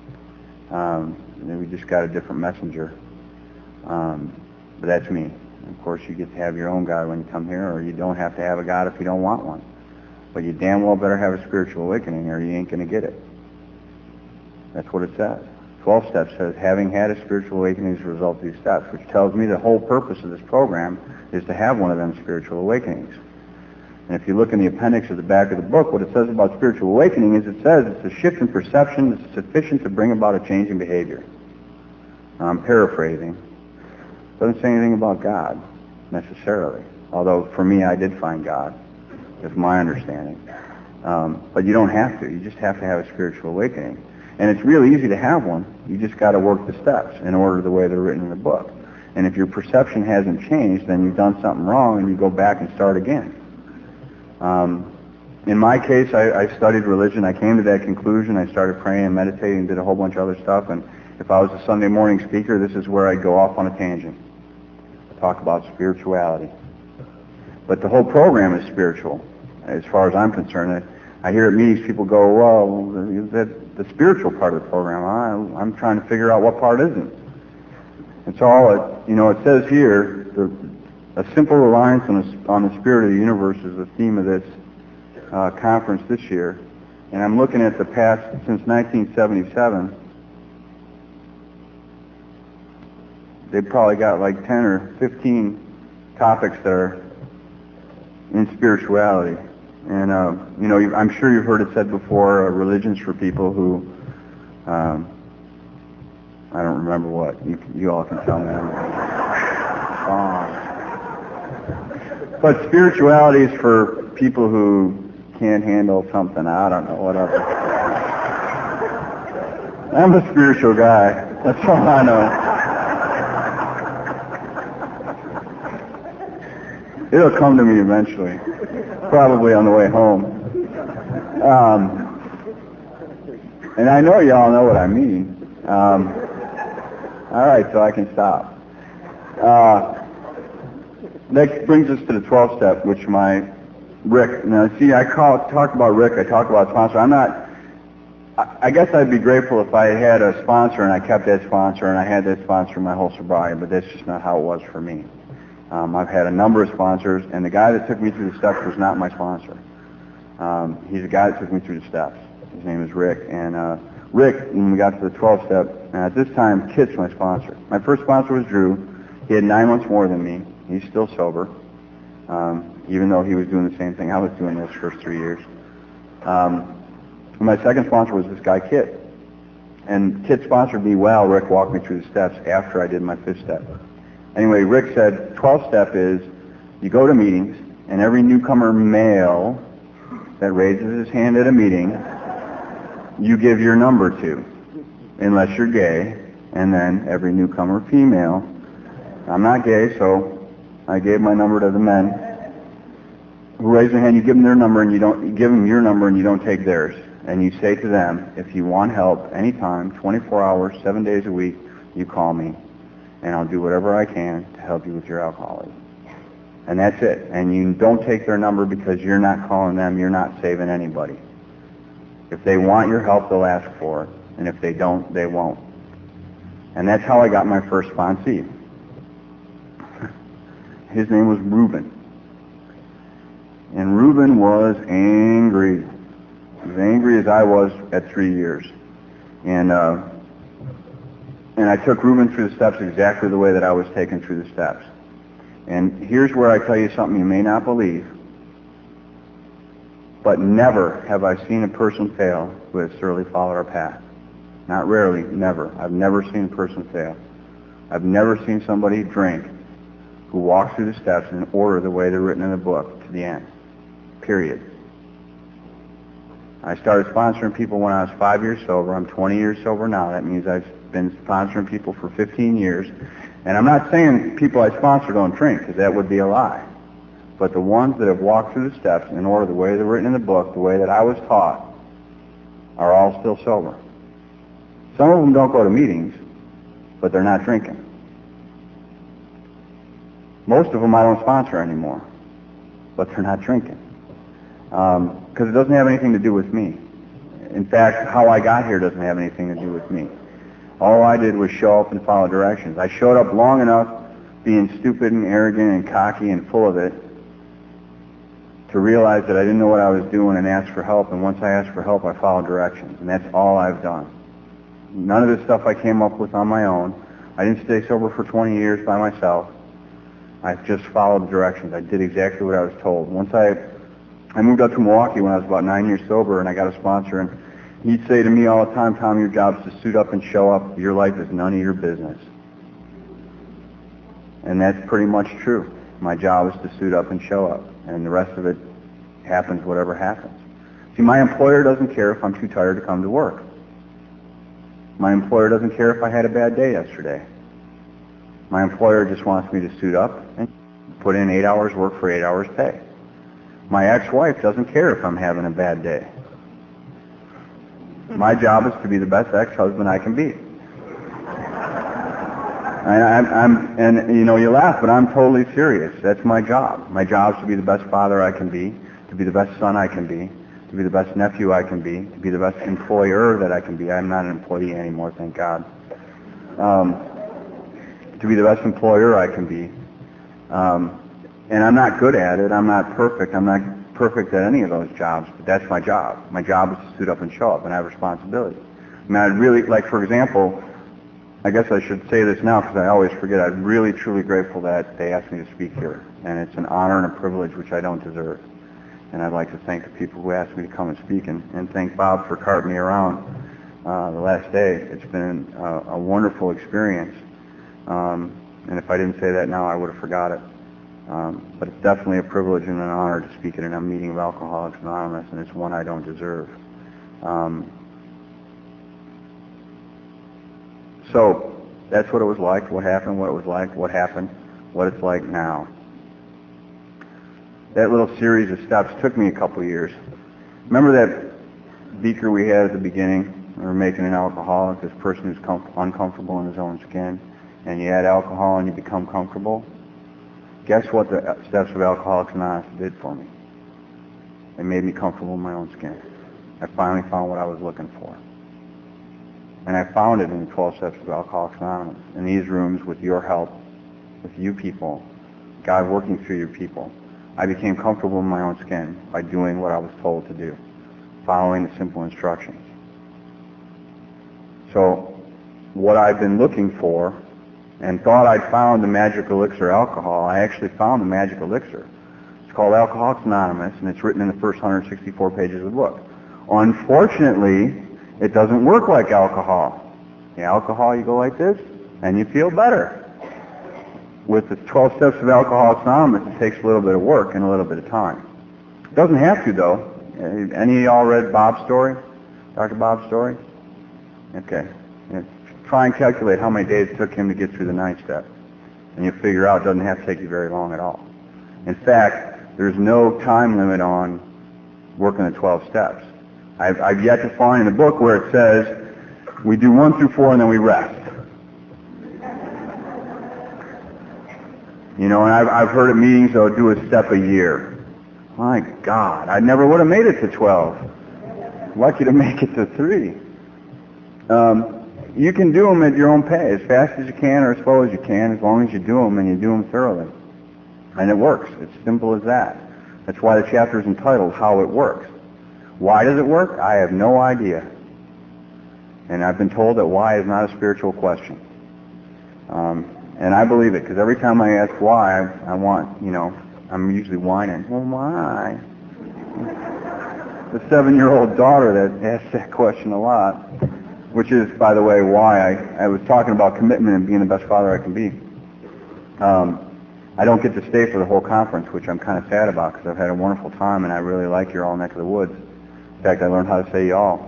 A: We just got a different messenger. But that's me. Of course, you get to have your own God when you come here, or you don't have to have a God if you don't want one. But you damn well better have a spiritual awakening, or you ain't going to get it. That's what it says. 12 steps says, having had a spiritual awakening as a result of these steps, which tells me the whole purpose of this program is to have one of them spiritual awakenings. And if you look in the appendix at the back of the book, what it says about spiritual awakening is it says it's a shift in perception that's sufficient to bring about a change in behavior. Now, I'm paraphrasing. It doesn't say anything about God, necessarily. Although, for me, I did find God, is my understanding. But you don't have to. You just have to have a spiritual awakening. And it's really easy to have one. You just got to work the steps in order the way they're written in the book. And if your perception hasn't changed, then you've done something wrong and you go back and start again. In my case, I studied religion. I came to that conclusion. I started praying and meditating, did a whole bunch of other stuff. And if I was a Sunday morning speaker, this is where I'd go off on a tangent. Talk about spirituality. But the whole program is spiritual, as far as I'm concerned. I hear at meetings people go, well, the spiritual part of the program, I'm trying to figure out what part isn't. And so it says here, a simple reliance on the spirit of the universe is the theme of this conference this year. And I'm looking at the past, since 1977, they've probably got like 10 or 15 topics that are in spirituality. And, I'm sure you've heard it said before, religion's for people who, I don't remember what. You all can tell me. But spirituality is for people who can't handle something. I don't know, whatever. I'm a spiritual guy. That's all I know. It'll come to me eventually, probably on the way home. And I know y'all know what I mean. All right, so I can stop. That brings us to the 12th step, which Rick. Now, see, talk about Rick. I talk about sponsor. I guess I'd be grateful if I had a sponsor and I kept that sponsor and I had that sponsor my whole sobriety, but that's just not how it was for me. I've had a number of sponsors, and the guy that took me through the steps was not my sponsor. He's the guy that took me through the steps. His name is Rick. And Rick, when we got to the 12th step, and at this time, Kit's my sponsor. My first sponsor was Drew. He had 9 months more than me. He's still sober, even though he was doing the same thing I was doing those first 3 years. My second sponsor was this guy, Kit. And Kit sponsored me while Rick walked me through the steps after I did my 5th step. Anyway, Rick said, 12th step is you go to meetings, and every newcomer male that raises his hand at a meeting, you give your number to, unless you're gay, and then every newcomer female. I'm not gay, so I gave my number to the men who raise their hand. You give them their number, and you give them your number, and you don't take theirs. And you say to them, if you want help anytime, 24 hours, 7 days a week, you call me, and I'll do whatever I can to help you with your alcoholism. And that's it. And you don't take their number because you're not calling them, you're not saving anybody. If they want your help, they'll ask for it. And if they don't, they won't. And that's how I got my first sponsee. His name was Reuben. And Reuben was angry. As angry as I was at 3 years. And I took Reuben through the steps exactly the way that I was taken through the steps. And here's where I tell you something you may not believe, but never have I seen a person fail who has thoroughly followed our path. Not rarely, never. I've never seen a person fail. I've never seen somebody drink who walks through the steps in order the way they're written in the book to the end. Period. I started sponsoring people when I was 5 years sober. I'm 20 years sober now. That means I've been sponsoring people for 15 years. And I'm not saying people I sponsor don't drink, because that would be a lie. But the ones that have walked through the steps in order the way they're written in the book, the way that I was taught, are all still sober. Some of them don't go to meetings, but they're not drinking. Most of them I don't sponsor anymore, but they're not drinking. Because it doesn't have anything to do with me. In fact, how I got here doesn't have anything to do with me. All I did was show up and follow directions. I showed up long enough being stupid and arrogant and cocky and full of it to realize that I didn't know what I was doing and ask for help. And once I asked for help, I followed directions. And that's all I've done. None of this stuff I came up with on my own. I didn't stay sober for 20 years by myself. I just followed directions. I did exactly what I was told. Once I moved up to Milwaukee when I was about 9 years sober, and I got a sponsor, and he'd say to me all the time, Tom, your job is to suit up and show up. Your life is none of your business. And that's pretty much true. My job is to suit up and show up, and the rest of it happens whatever happens. See, my employer doesn't care if I'm too tired to come to work. My employer doesn't care if I had a bad day yesterday. My employer just wants me to suit up and put in 8 hours work for 8 hours pay. My ex-wife doesn't care if I'm having a bad day. My job is to be the best ex-husband I can be. And you know, you laugh, but I'm totally serious. That's my job. My job is to be the best father I can be, to be the best son I can be, to be the best nephew I can be, to be the best employer that I can be. I'm not an employee anymore, thank God. To be the best employer I can be. And I'm not good at it. I'm not perfect. I'm not perfect at any of those jobs, but that's my job. My job is to suit up and show up, and I have responsibility. I mean, I'd really, like, for example, I guess I should say this now because I always forget. I'm really, truly grateful that they asked me to speak here, and it's an honor and a privilege which I don't deserve. And I'd like to thank the people who asked me to come and speak, and thank Bob for carting me around the last day. It's been a wonderful experience, and if I didn't say that now, I would have forgot it. But it's definitely a privilege and an honor to speak at a meeting of Alcoholics Anonymous, and it's one I don't deserve. So that's what it was like, what happened, what it was like, what happened, what it's like now. That little series of steps took me a couple of years. Remember that beaker we had at the beginning? We were making an alcoholic, this person who's uncomfortable in his own skin, and you add alcohol and you become comfortable. Guess what the steps of Alcoholics Anonymous did for me? They made me comfortable in my own skin. I finally found what I was looking for. And I found it in the 12 steps of Alcoholics Anonymous. In these rooms, with your help, with you people, God working through your people, I became comfortable in my own skin by doing what I was told to do, following the simple instructions. So what I've been looking for and thought I'd found the magic elixir alcohol, I actually found the magic elixir. It's called Alcoholics Anonymous, and it's written in the first 164 pages of the book. Unfortunately, it doesn't work like alcohol. The alcohol, you go like this, and you feel better. With the 12 steps of Alcoholics Anonymous, it takes a little bit of work and a little bit of time. It doesn't have to, though. Any of y'all read Bob's story? Dr. Bob's story? Okay. Try and calculate how many days it took him to get through the 9th step. And you'll figure out it doesn't have to take you very long at all. In fact, there's no time limit on working the 12 steps. I've yet to find in the book where it says we do 1 through 4 and then we rest. You know, and I've heard at meetings they'll do a step a year. My God, I never would have made it to 12. Lucky to make it to 3. You can do them at your own pace, as fast as you can or as slow as you can, as long as you do them and you do them thoroughly. And it works. It's simple as that. That's why the chapter is entitled How It Works. Why does it work? I have no idea. And I've been told that why is not a spiritual question. And I believe it, because every time I ask why, I want, you know, I'm usually whining. Well, why? The 7-year-old daughter that asks that question a lot, which is, by the way, why I was talking about commitment and being the best father I can be. I don't get to stay for the whole conference, which I'm kind of sad about, because I've had a wonderful time, and I really like your all neck of the woods. In fact, I learned how to say y'all.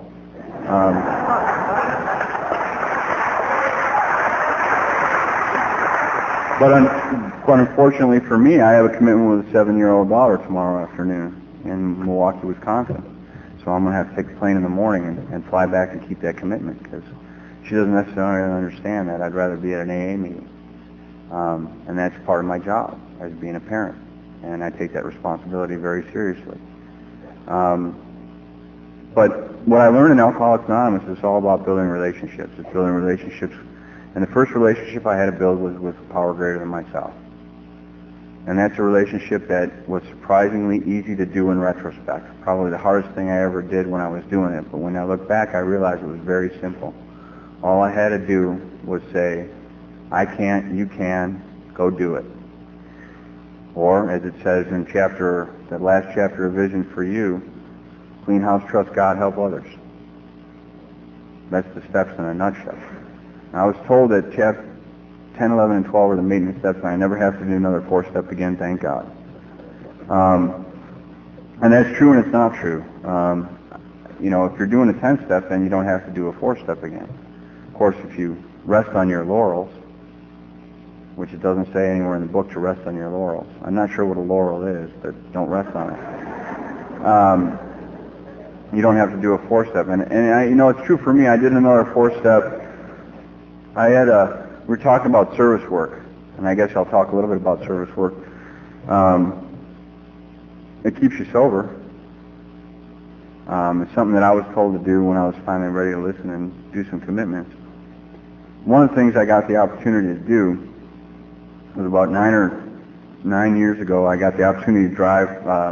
A: But unfortunately for me, I have a commitment with a 7-year-old daughter tomorrow afternoon in Milwaukee, Wisconsin. So I'm going to have to take a plane in the morning and fly back and keep that commitment, because she doesn't necessarily understand that. I'd rather be at an AA meeting. And that's part of my job as being a parent. And I take that responsibility very seriously. But what I learned in Alcoholics Anonymous is all about building relationships. It's building relationships. And the first relationship I had to build was with power greater than myself. And that's a relationship that was surprisingly easy to do in retrospect. Probably the hardest thing I ever did when I was doing it. But when I look back, I realized it was very simple. All I had to do was say, I can't, you can, go do it. Or, as it says in that last chapter of Vision for You, clean house, trust God, help others. That's the steps in a nutshell. I was told that chapter 10, 11, and 12 are the maintenance steps, and I never have to do another 4-step again, thank God. And that's true and it's not true. You know, if you're doing a 10-step, then you don't have to do a 4-step again. course, if you rest on your laurels, which it doesn't say anywhere in the book to rest on your laurels. I'm not sure what a laurel is, but don't rest on it. You don't have to do a 4-step. And it's true for me. I did another 4-step. We were talking about service work, and I guess I'll talk a little bit about service work. It keeps you sober. It's something that I was told to do when I was finally ready to listen and do some commitments. One of the things I got the opportunity to do was about 9 years ago. I got the opportunity to drive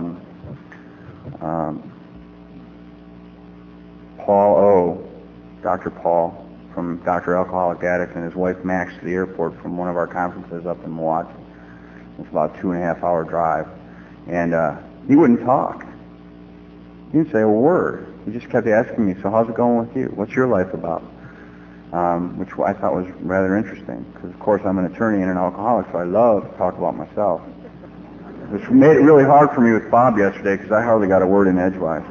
A: Dr. Paul from Dr. Alcoholic Addict and his wife Max to the airport from one of our conferences up in Milwaukee. It was about a 2.5-hour drive. And he wouldn't talk. He didn't say a word. He just kept asking me, so how's it going with you? What's your life about? Which I thought was rather interesting, because of course I'm an attorney and an alcoholic, so I love to talk about myself. Which made it really hard for me with Bob yesterday, because I hardly got a word in edgewise.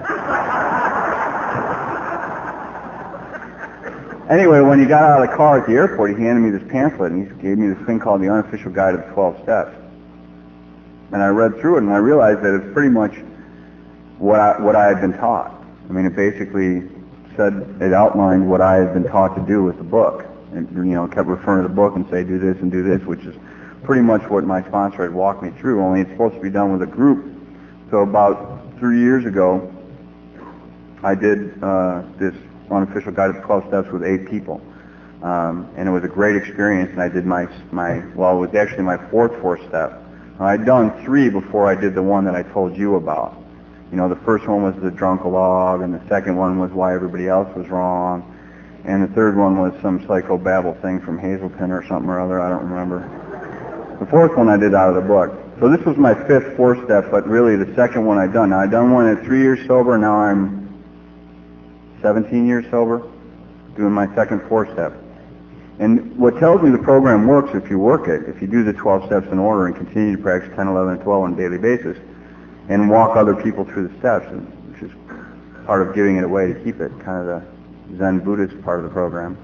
A: Anyway, when he got out of the car at the airport, he handed me this pamphlet, and he gave me this thing called The Unofficial Guide of the 12 Steps. And I read through it, and I realized that it's pretty much what I had been taught. I mean, it basically it outlined what I had been taught to do with the book. And, kept referring to the book and say, do this and do this, which is pretty much what my sponsor had walked me through, only it's supposed to be done with a group. So about 3 years ago, I did this Unofficial Guide of the 12 Steps with 8 people. And it was a great experience, and I did it was actually my 4th step. I'd done 3 before I did the one that I told you about. The first one was the drunk-a-log, and the second one was why everybody else was wrong, and the third one was some psychobabble thing from Hazelton or something or other, I don't remember. The 4th one I did out of the book. So this was my 5th 4-step, but really the second one I'd done. Now I'd done one at 3 years sober, now I'm 17 years sober, doing my second 4-step. And what tells me the program works if you work it, if you do the 12 steps in order and continue to practice 10, 11, and 12 on a daily basis, and walk other people through the steps, which is part of giving it away to keep it, kind of the Zen Buddhist part of the program,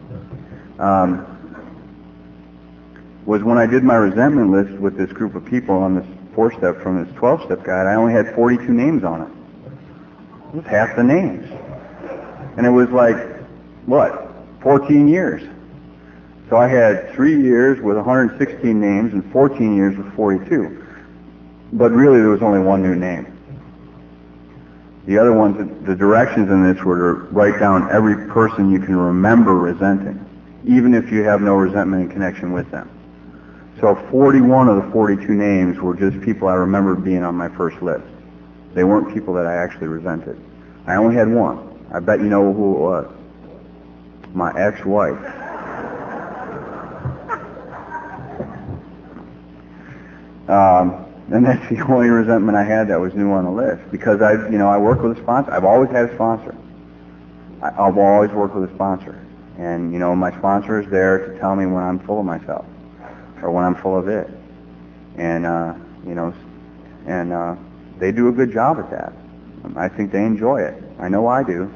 A: was when I did my resentment list with this group of people on this 4-step from this 12-step guide, I only had 42 names on it. It was half the names. And it was 14 years. So I had 3 years with 116 names and 14 years with 42. But really there was only one new name. The other ones, the directions in this were to write down every person you can remember resenting, even if you have no resentment in connection with them. So 41 of the 42 names were just people I remembered being on my first list. They weren't people that I actually resented. I only had one. I bet you know who it was. My ex-wife. And that's the only resentment I had that was new on the list. Because I work with a sponsor. I've always had a sponsor. I've always worked with a sponsor. And, my sponsor is there to tell me when I'm full of myself. Or when I'm full of it. And, they do a good job at that. I think they enjoy it. I know I do.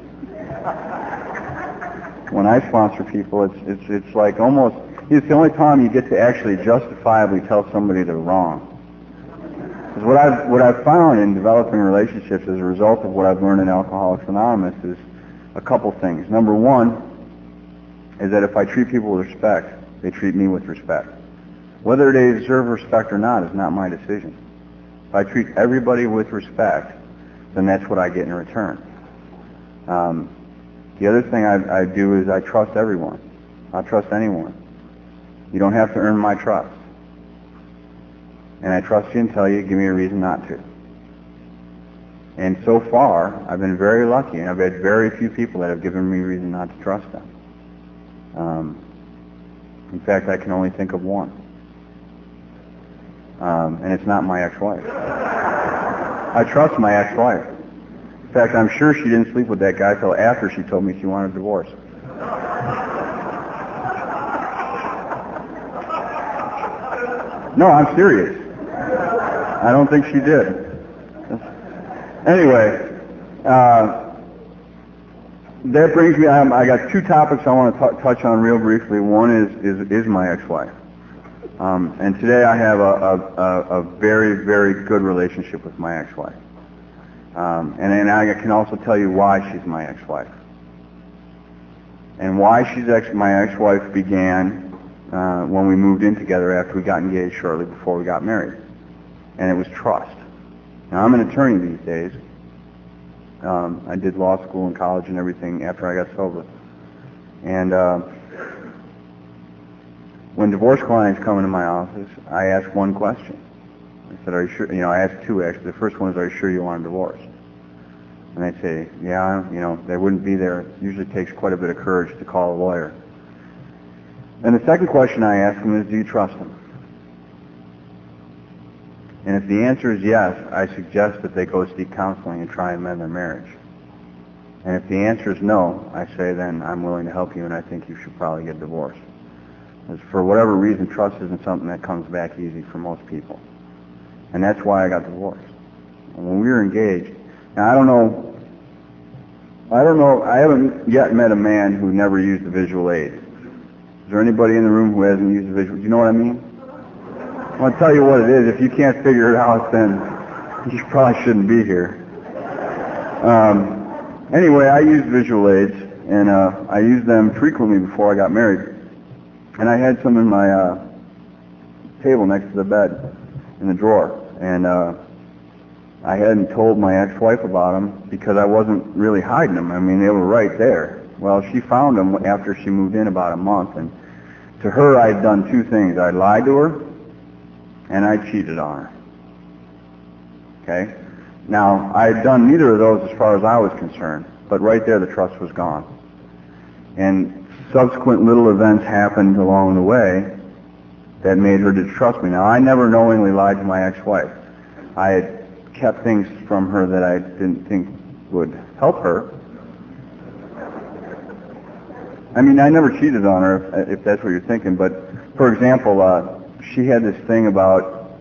A: When I sponsor people, it's like almost, it's the only time you get to actually justifiably tell somebody they're wrong. Because what I've found in developing relationships as a result of what I've learned in Alcoholics Anonymous is a couple things. Number one is that if I treat people with respect, they treat me with respect. Whether they deserve respect or not is not my decision. If I treat everybody with respect, then that's what I get in return. The other thing I do is I trust everyone. I'll trust anyone. You don't have to earn my trust. And I trust you until you give me a reason not to. And so far, I've been very lucky, and I've had very few people that have given me reason not to trust them. In fact, I can only think of one. And it's not my ex-wife. I trust my ex-wife. In fact, I'm sure she didn't sleep with that guy till after she told me she wanted a divorce. No, I'm serious. I don't think she did. Anyway, that brings me, I got two topics I want to touch on real briefly. One is my ex-wife. And today I have a very, very good relationship with my ex-wife. And I can also tell you why she's my ex-wife. And why she's my ex-wife began when we moved in together after we got engaged shortly before we got married. And it was trust. Now, I'm an attorney these days. I did law school and college and everything after I got sober. And when divorce clients come into my office, I ask one question. I said, are you sure? I asked two, actually. The first one is, are you sure you want a divorce? And they say, yeah, they wouldn't be there. It usually takes quite a bit of courage to call a lawyer. And the second question I ask them is, do you trust them? And if the answer is yes, I suggest that they go seek counseling and try and mend their marriage. And if the answer is no, I say then I'm willing to help you and I think you should probably get divorced. Because for whatever reason, trust isn't something that comes back easy for most people. And that's why I got divorced. And when we were engaged, now I don't know, I haven't yet met a man who never used a visual aid. Is there anybody in the room who hasn't used a visual? Do you know what I mean? I want to tell you what it is. If you can't figure it out, then you probably shouldn't be here. Anyway, I use visual aids, and I used them frequently before I got married. And I had some in my table next to the bed in the drawer. And I hadn't told my ex-wife about them because I wasn't really hiding them. I mean, they were right there. Well, she found them after she moved in about a month. And to her, I'd done two things. I lied to her, and I cheated on her. Okay? Now, I had done neither of those as far as I was concerned, but right there the trust was gone. And subsequent little events happened along the way that made her distrust me. Now, I never knowingly lied to my ex-wife. I had kept things from her that I didn't think would help her. I mean, I never cheated on her, if that's what you're thinking, but, for example, she had this thing about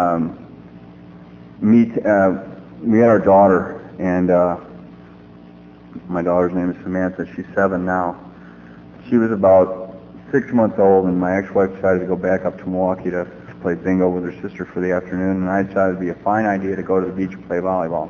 A: we had our daughter, and my daughter's name is Samantha. She's 7 now. She was about 6 months old, and my ex-wife decided to go back up to Milwaukee to play bingo with her sister for the afternoon, and I decided it'd be a fine idea to go to the beach and play volleyball.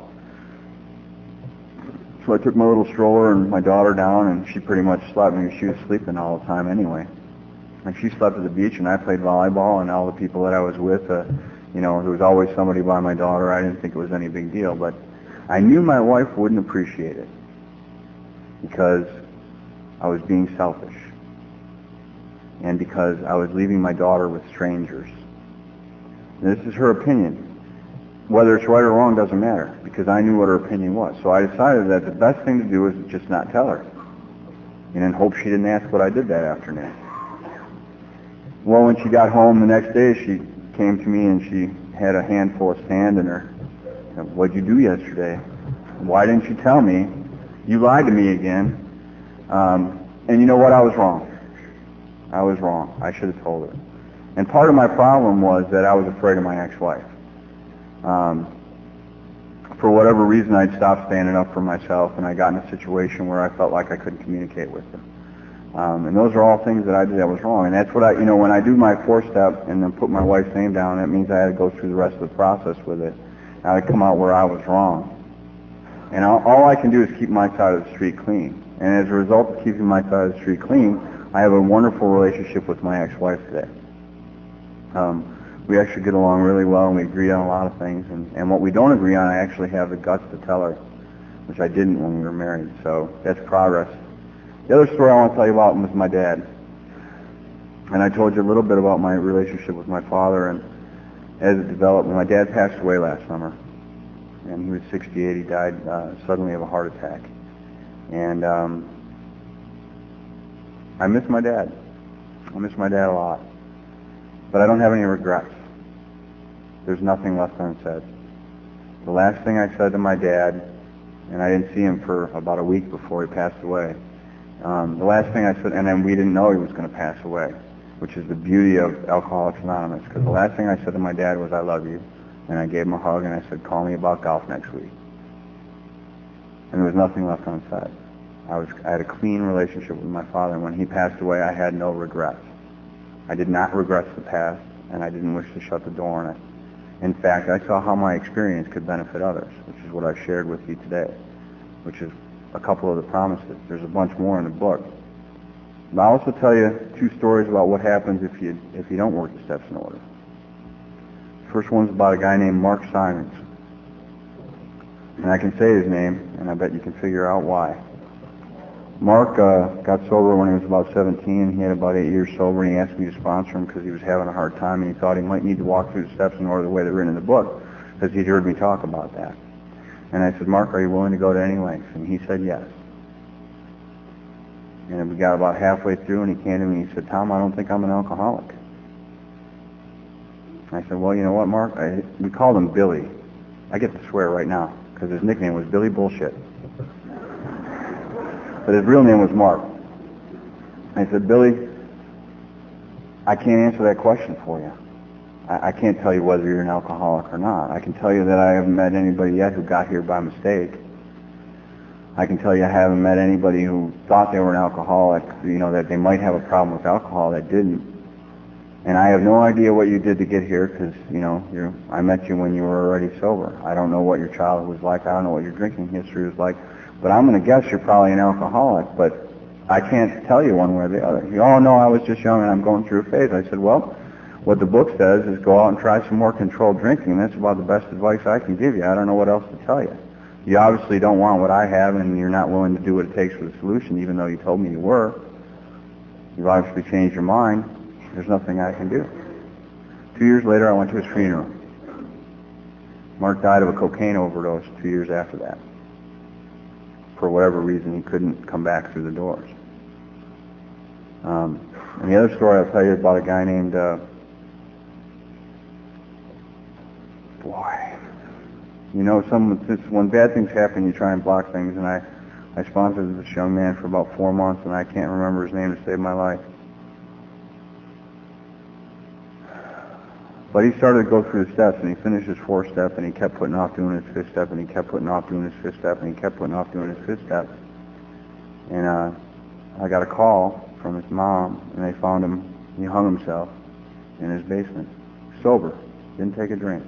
A: So I took my little stroller and my daughter down, and she pretty much slept. I mean, she was sleeping all the time anyway. And she slept at the beach, and I played volleyball, and all the people that I was with, there was always somebody by my daughter. I didn't think it was any big deal, but I knew my wife wouldn't appreciate it because I was being selfish and because I was leaving my daughter with strangers. And this is her opinion. Whether it's right or wrong doesn't matter because I knew what her opinion was. So I decided that the best thing to do is just not tell her and in hope she didn't ask what I did that afternoon. Well, when she got home the next day, she came to me and she had a handful of sand in her. What'd you do yesterday? Why didn't you tell me? You lied to me again. And you know what? I was wrong. I was wrong. I should have told her. And part of my problem was that I was afraid of my ex-wife. For whatever reason, I'd stopped standing up for myself, and I got in a situation where I felt like I couldn't communicate with her. And those are all things that I did that was wrong. And that's what when I do my 4-step and then put my wife's name down, that means I had to go through the rest of the process with it. And I come out where I was wrong. And all I can do is keep my side of the street clean. And as a result of keeping my side of the street clean, I have a wonderful relationship with my ex-wife today. We actually get along really well, and we agree on a lot of things. And what we don't agree on, I actually have the guts to tell her, which I didn't when we were married. So that's progress. The other story I want to tell you about was my dad. And I told you a little bit about my relationship with my father, and as it developed, my dad passed away last summer. And he was 68. He died suddenly of a heart attack. And I miss my dad. I miss my dad a lot. But I don't have any regrets. There's nothing left unsaid. The last thing I said to my dad, and I didn't see him for about a week before he passed away, the last thing I said, and then we didn't know he was going to pass away, which is the beauty of Alcoholics Anonymous, because the last thing I said to my dad was, I love you, and I gave him a hug, and I said, call me about golf next week. And there was nothing left unsaid. I had a clean relationship with my father, and when he passed away, I had no regrets. I did not regret the past, and I didn't wish to shut the door on it. In fact, I saw how my experience could benefit others, which is what I've shared with you today, which is a couple of the promises. There's a bunch more in the book. But I'll also tell you 2 stories about what happens if you don't work the steps in order. First one's about a guy named Mark Simons. And I can say his name, and I bet you can figure out why. Mark got sober when he was about 17. He had about 8 years sober, and he asked me to sponsor him because he was having a hard time, and he thought he might need to walk through the steps in order the way they're written in the book, because he'd heard me talk about that. And I said, Mark, are you willing to go to any lengths? And he said yes. And we got about halfway through, and he came to me and he said, Tom, I don't think I'm an alcoholic. I said, well, you know what, Mark? We called him Billy. I get to swear right now, because his nickname was Billy Bullshit. But his real name was Mark. I said, Billy, I can't answer that question for you. I can't tell you whether you're an alcoholic or not. I can tell you that I haven't met anybody yet who got here by mistake. I can tell you I haven't met anybody who thought they were an alcoholic, that they might have a problem with alcohol that didn't. And I have no idea what you did to get here because, I met you when you were already sober. I don't know what your childhood was like. I don't know what your drinking history was like. But I'm going to guess you're probably an alcoholic, but I can't tell you one way or the other. Oh, no, I was just young and I'm going through a phase. I said, well, what the book says is go out and try some more controlled drinking. That's about the best advice I can give you. I don't know what else to tell you. You obviously don't want what I have, and you're not willing to do what it takes for the solution, even though you told me you were. You've obviously changed your mind. There's nothing I can do. 2 years later, I went to his funeral. Mark died of a cocaine overdose 2 years after that. For whatever reason, he couldn't come back through the doors. And the other story I'll tell you is about a guy named, when bad things happen, you try and block things, and I sponsored this young man for about 4 months, and I can't remember his name to save my life. But he started to go through the steps, and he finished his 4th step, and he kept putting off doing his 5th step, and he kept putting off doing his 5th step, and he kept putting off doing his 5th step. And I got a call from his mom, and they found him. He hung himself in his basement, sober, didn't take a drink.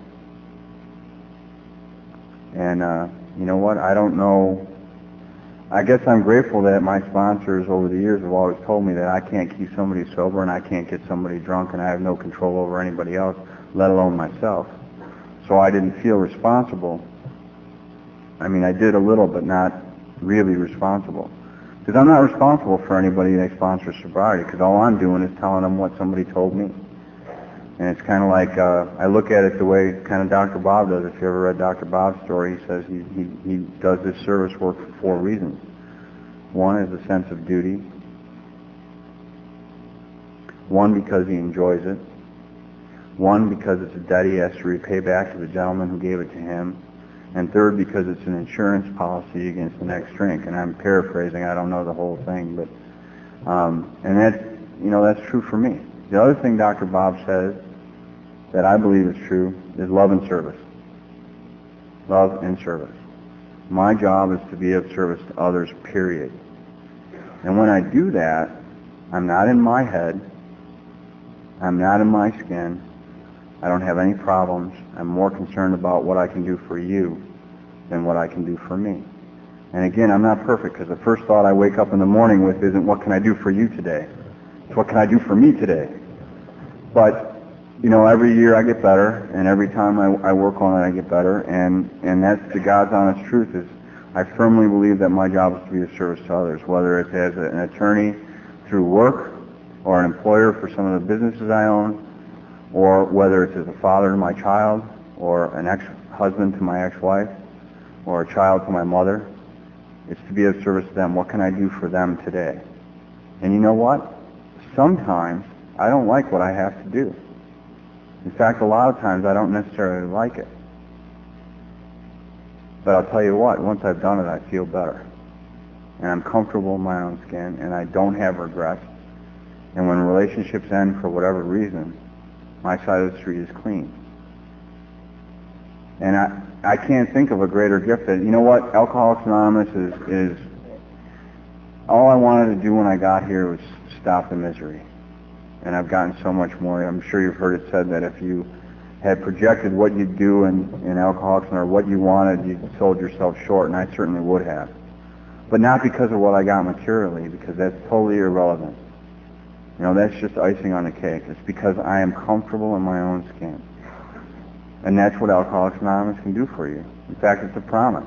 A: And you know what? I don't know. I guess I'm grateful that my sponsors over the years have always told me that I can't keep somebody sober and I can't get somebody drunk, and I have no control over anybody else, let alone myself. So I didn't feel responsible. I mean, I did a little, but not really responsible. Because I'm not responsible for anybody that sponsors sobriety, because all I'm doing is telling them what somebody told me. And it's kind of like, I look at it the way kind of Dr. Bob does. If you ever read Dr. Bob's story, he says he does this service work for 4 reasons. One is a sense of duty. One, because he enjoys it. One, because it's a debt he has to repay back to the gentleman who gave it to him. And third, because it's an insurance policy against the next drink. And I'm paraphrasing, I don't know the whole thing, but and that's true for me. The other thing Dr. Bob says that I believe is true is love and service. Love and service. My job is to be of service to others, period. And when I do that, I'm not in my head. I'm not in my skin. I don't have any problems. I'm more concerned about what I can do for you than what I can do for me. And again, I'm not perfect, because the first thought I wake up in the morning with isn't what can I do for you today. It's what can I do for me today. But every year I get better, and every time I work on it, I get better, and that's the God's honest truth. Is I firmly believe that my job is to be of service to others, whether it's as an attorney through work, or an employer for some of the businesses I own, or whether it's as a father to my child, or an ex-husband to my ex-wife, or a child to my mother. It's to be of service to them. What can I do for them today? And you know what? Sometimes I don't like what I have to do. In fact, a lot of times I don't necessarily like it. But I'll tell you what, once I've done it, I feel better. And I'm comfortable in my own skin, and I don't have regrets. And when relationships end for whatever reason, my side of the street is clean. And I can't think of a greater gift that, Alcoholics Anonymous is all I wanted to do when I got here was stop the misery. And I've gotten so much more. I'm sure you've heard it said that if you had projected what you'd do in Alcoholics Anonymous or what you wanted, you sold yourself short, and I certainly would have. But not because of what I got materially, because that's totally irrelevant. You know, that's just icing on the cake. It's because I am comfortable in my own skin. And that's what Alcoholics Anonymous can do for you. In fact, it's a promise.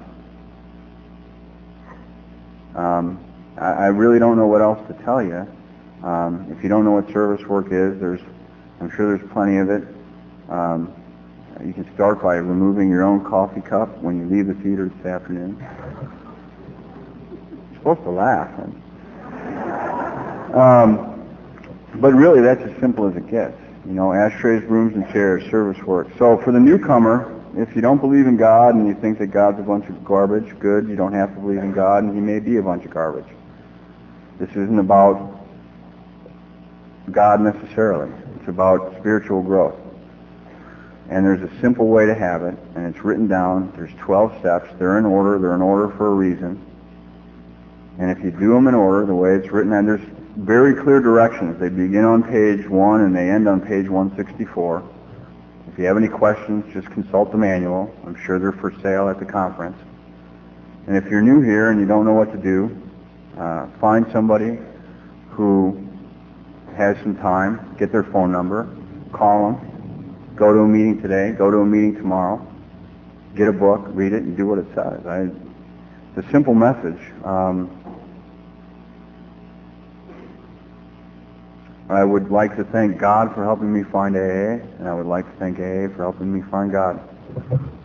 A: I really don't know what else to tell you. If you don't know what service work is, I'm sure there's plenty of it. You can start by removing your own coffee cup when you leave the theater this afternoon. You're supposed to laugh. But really, that's as simple as it gets. You know, ashtrays, brooms, and chairs, service work. So for the newcomer, if you don't believe in God and you think that God's a bunch of garbage, good. You don't have to believe in God, and He may be a bunch of garbage. This isn't about God necessarily. It's about spiritual growth. And there's a simple way to have it, and it's written down. There's 12 steps. They're in order. They're in order for a reason. And if you do them in order, the way it's written, and there's very clear directions. They begin on page 1 and they end on page 164. If you have any questions, just consult the manual. I'm sure they're for sale at the conference. And if you're new here and you don't know what to do, find somebody who has some time, get their phone number, call them, go to a meeting today, go to a meeting tomorrow, get a book, read it, and do what it says. It's a simple message. I would like to thank God for helping me find AA, and I would like to thank AA for helping me find God.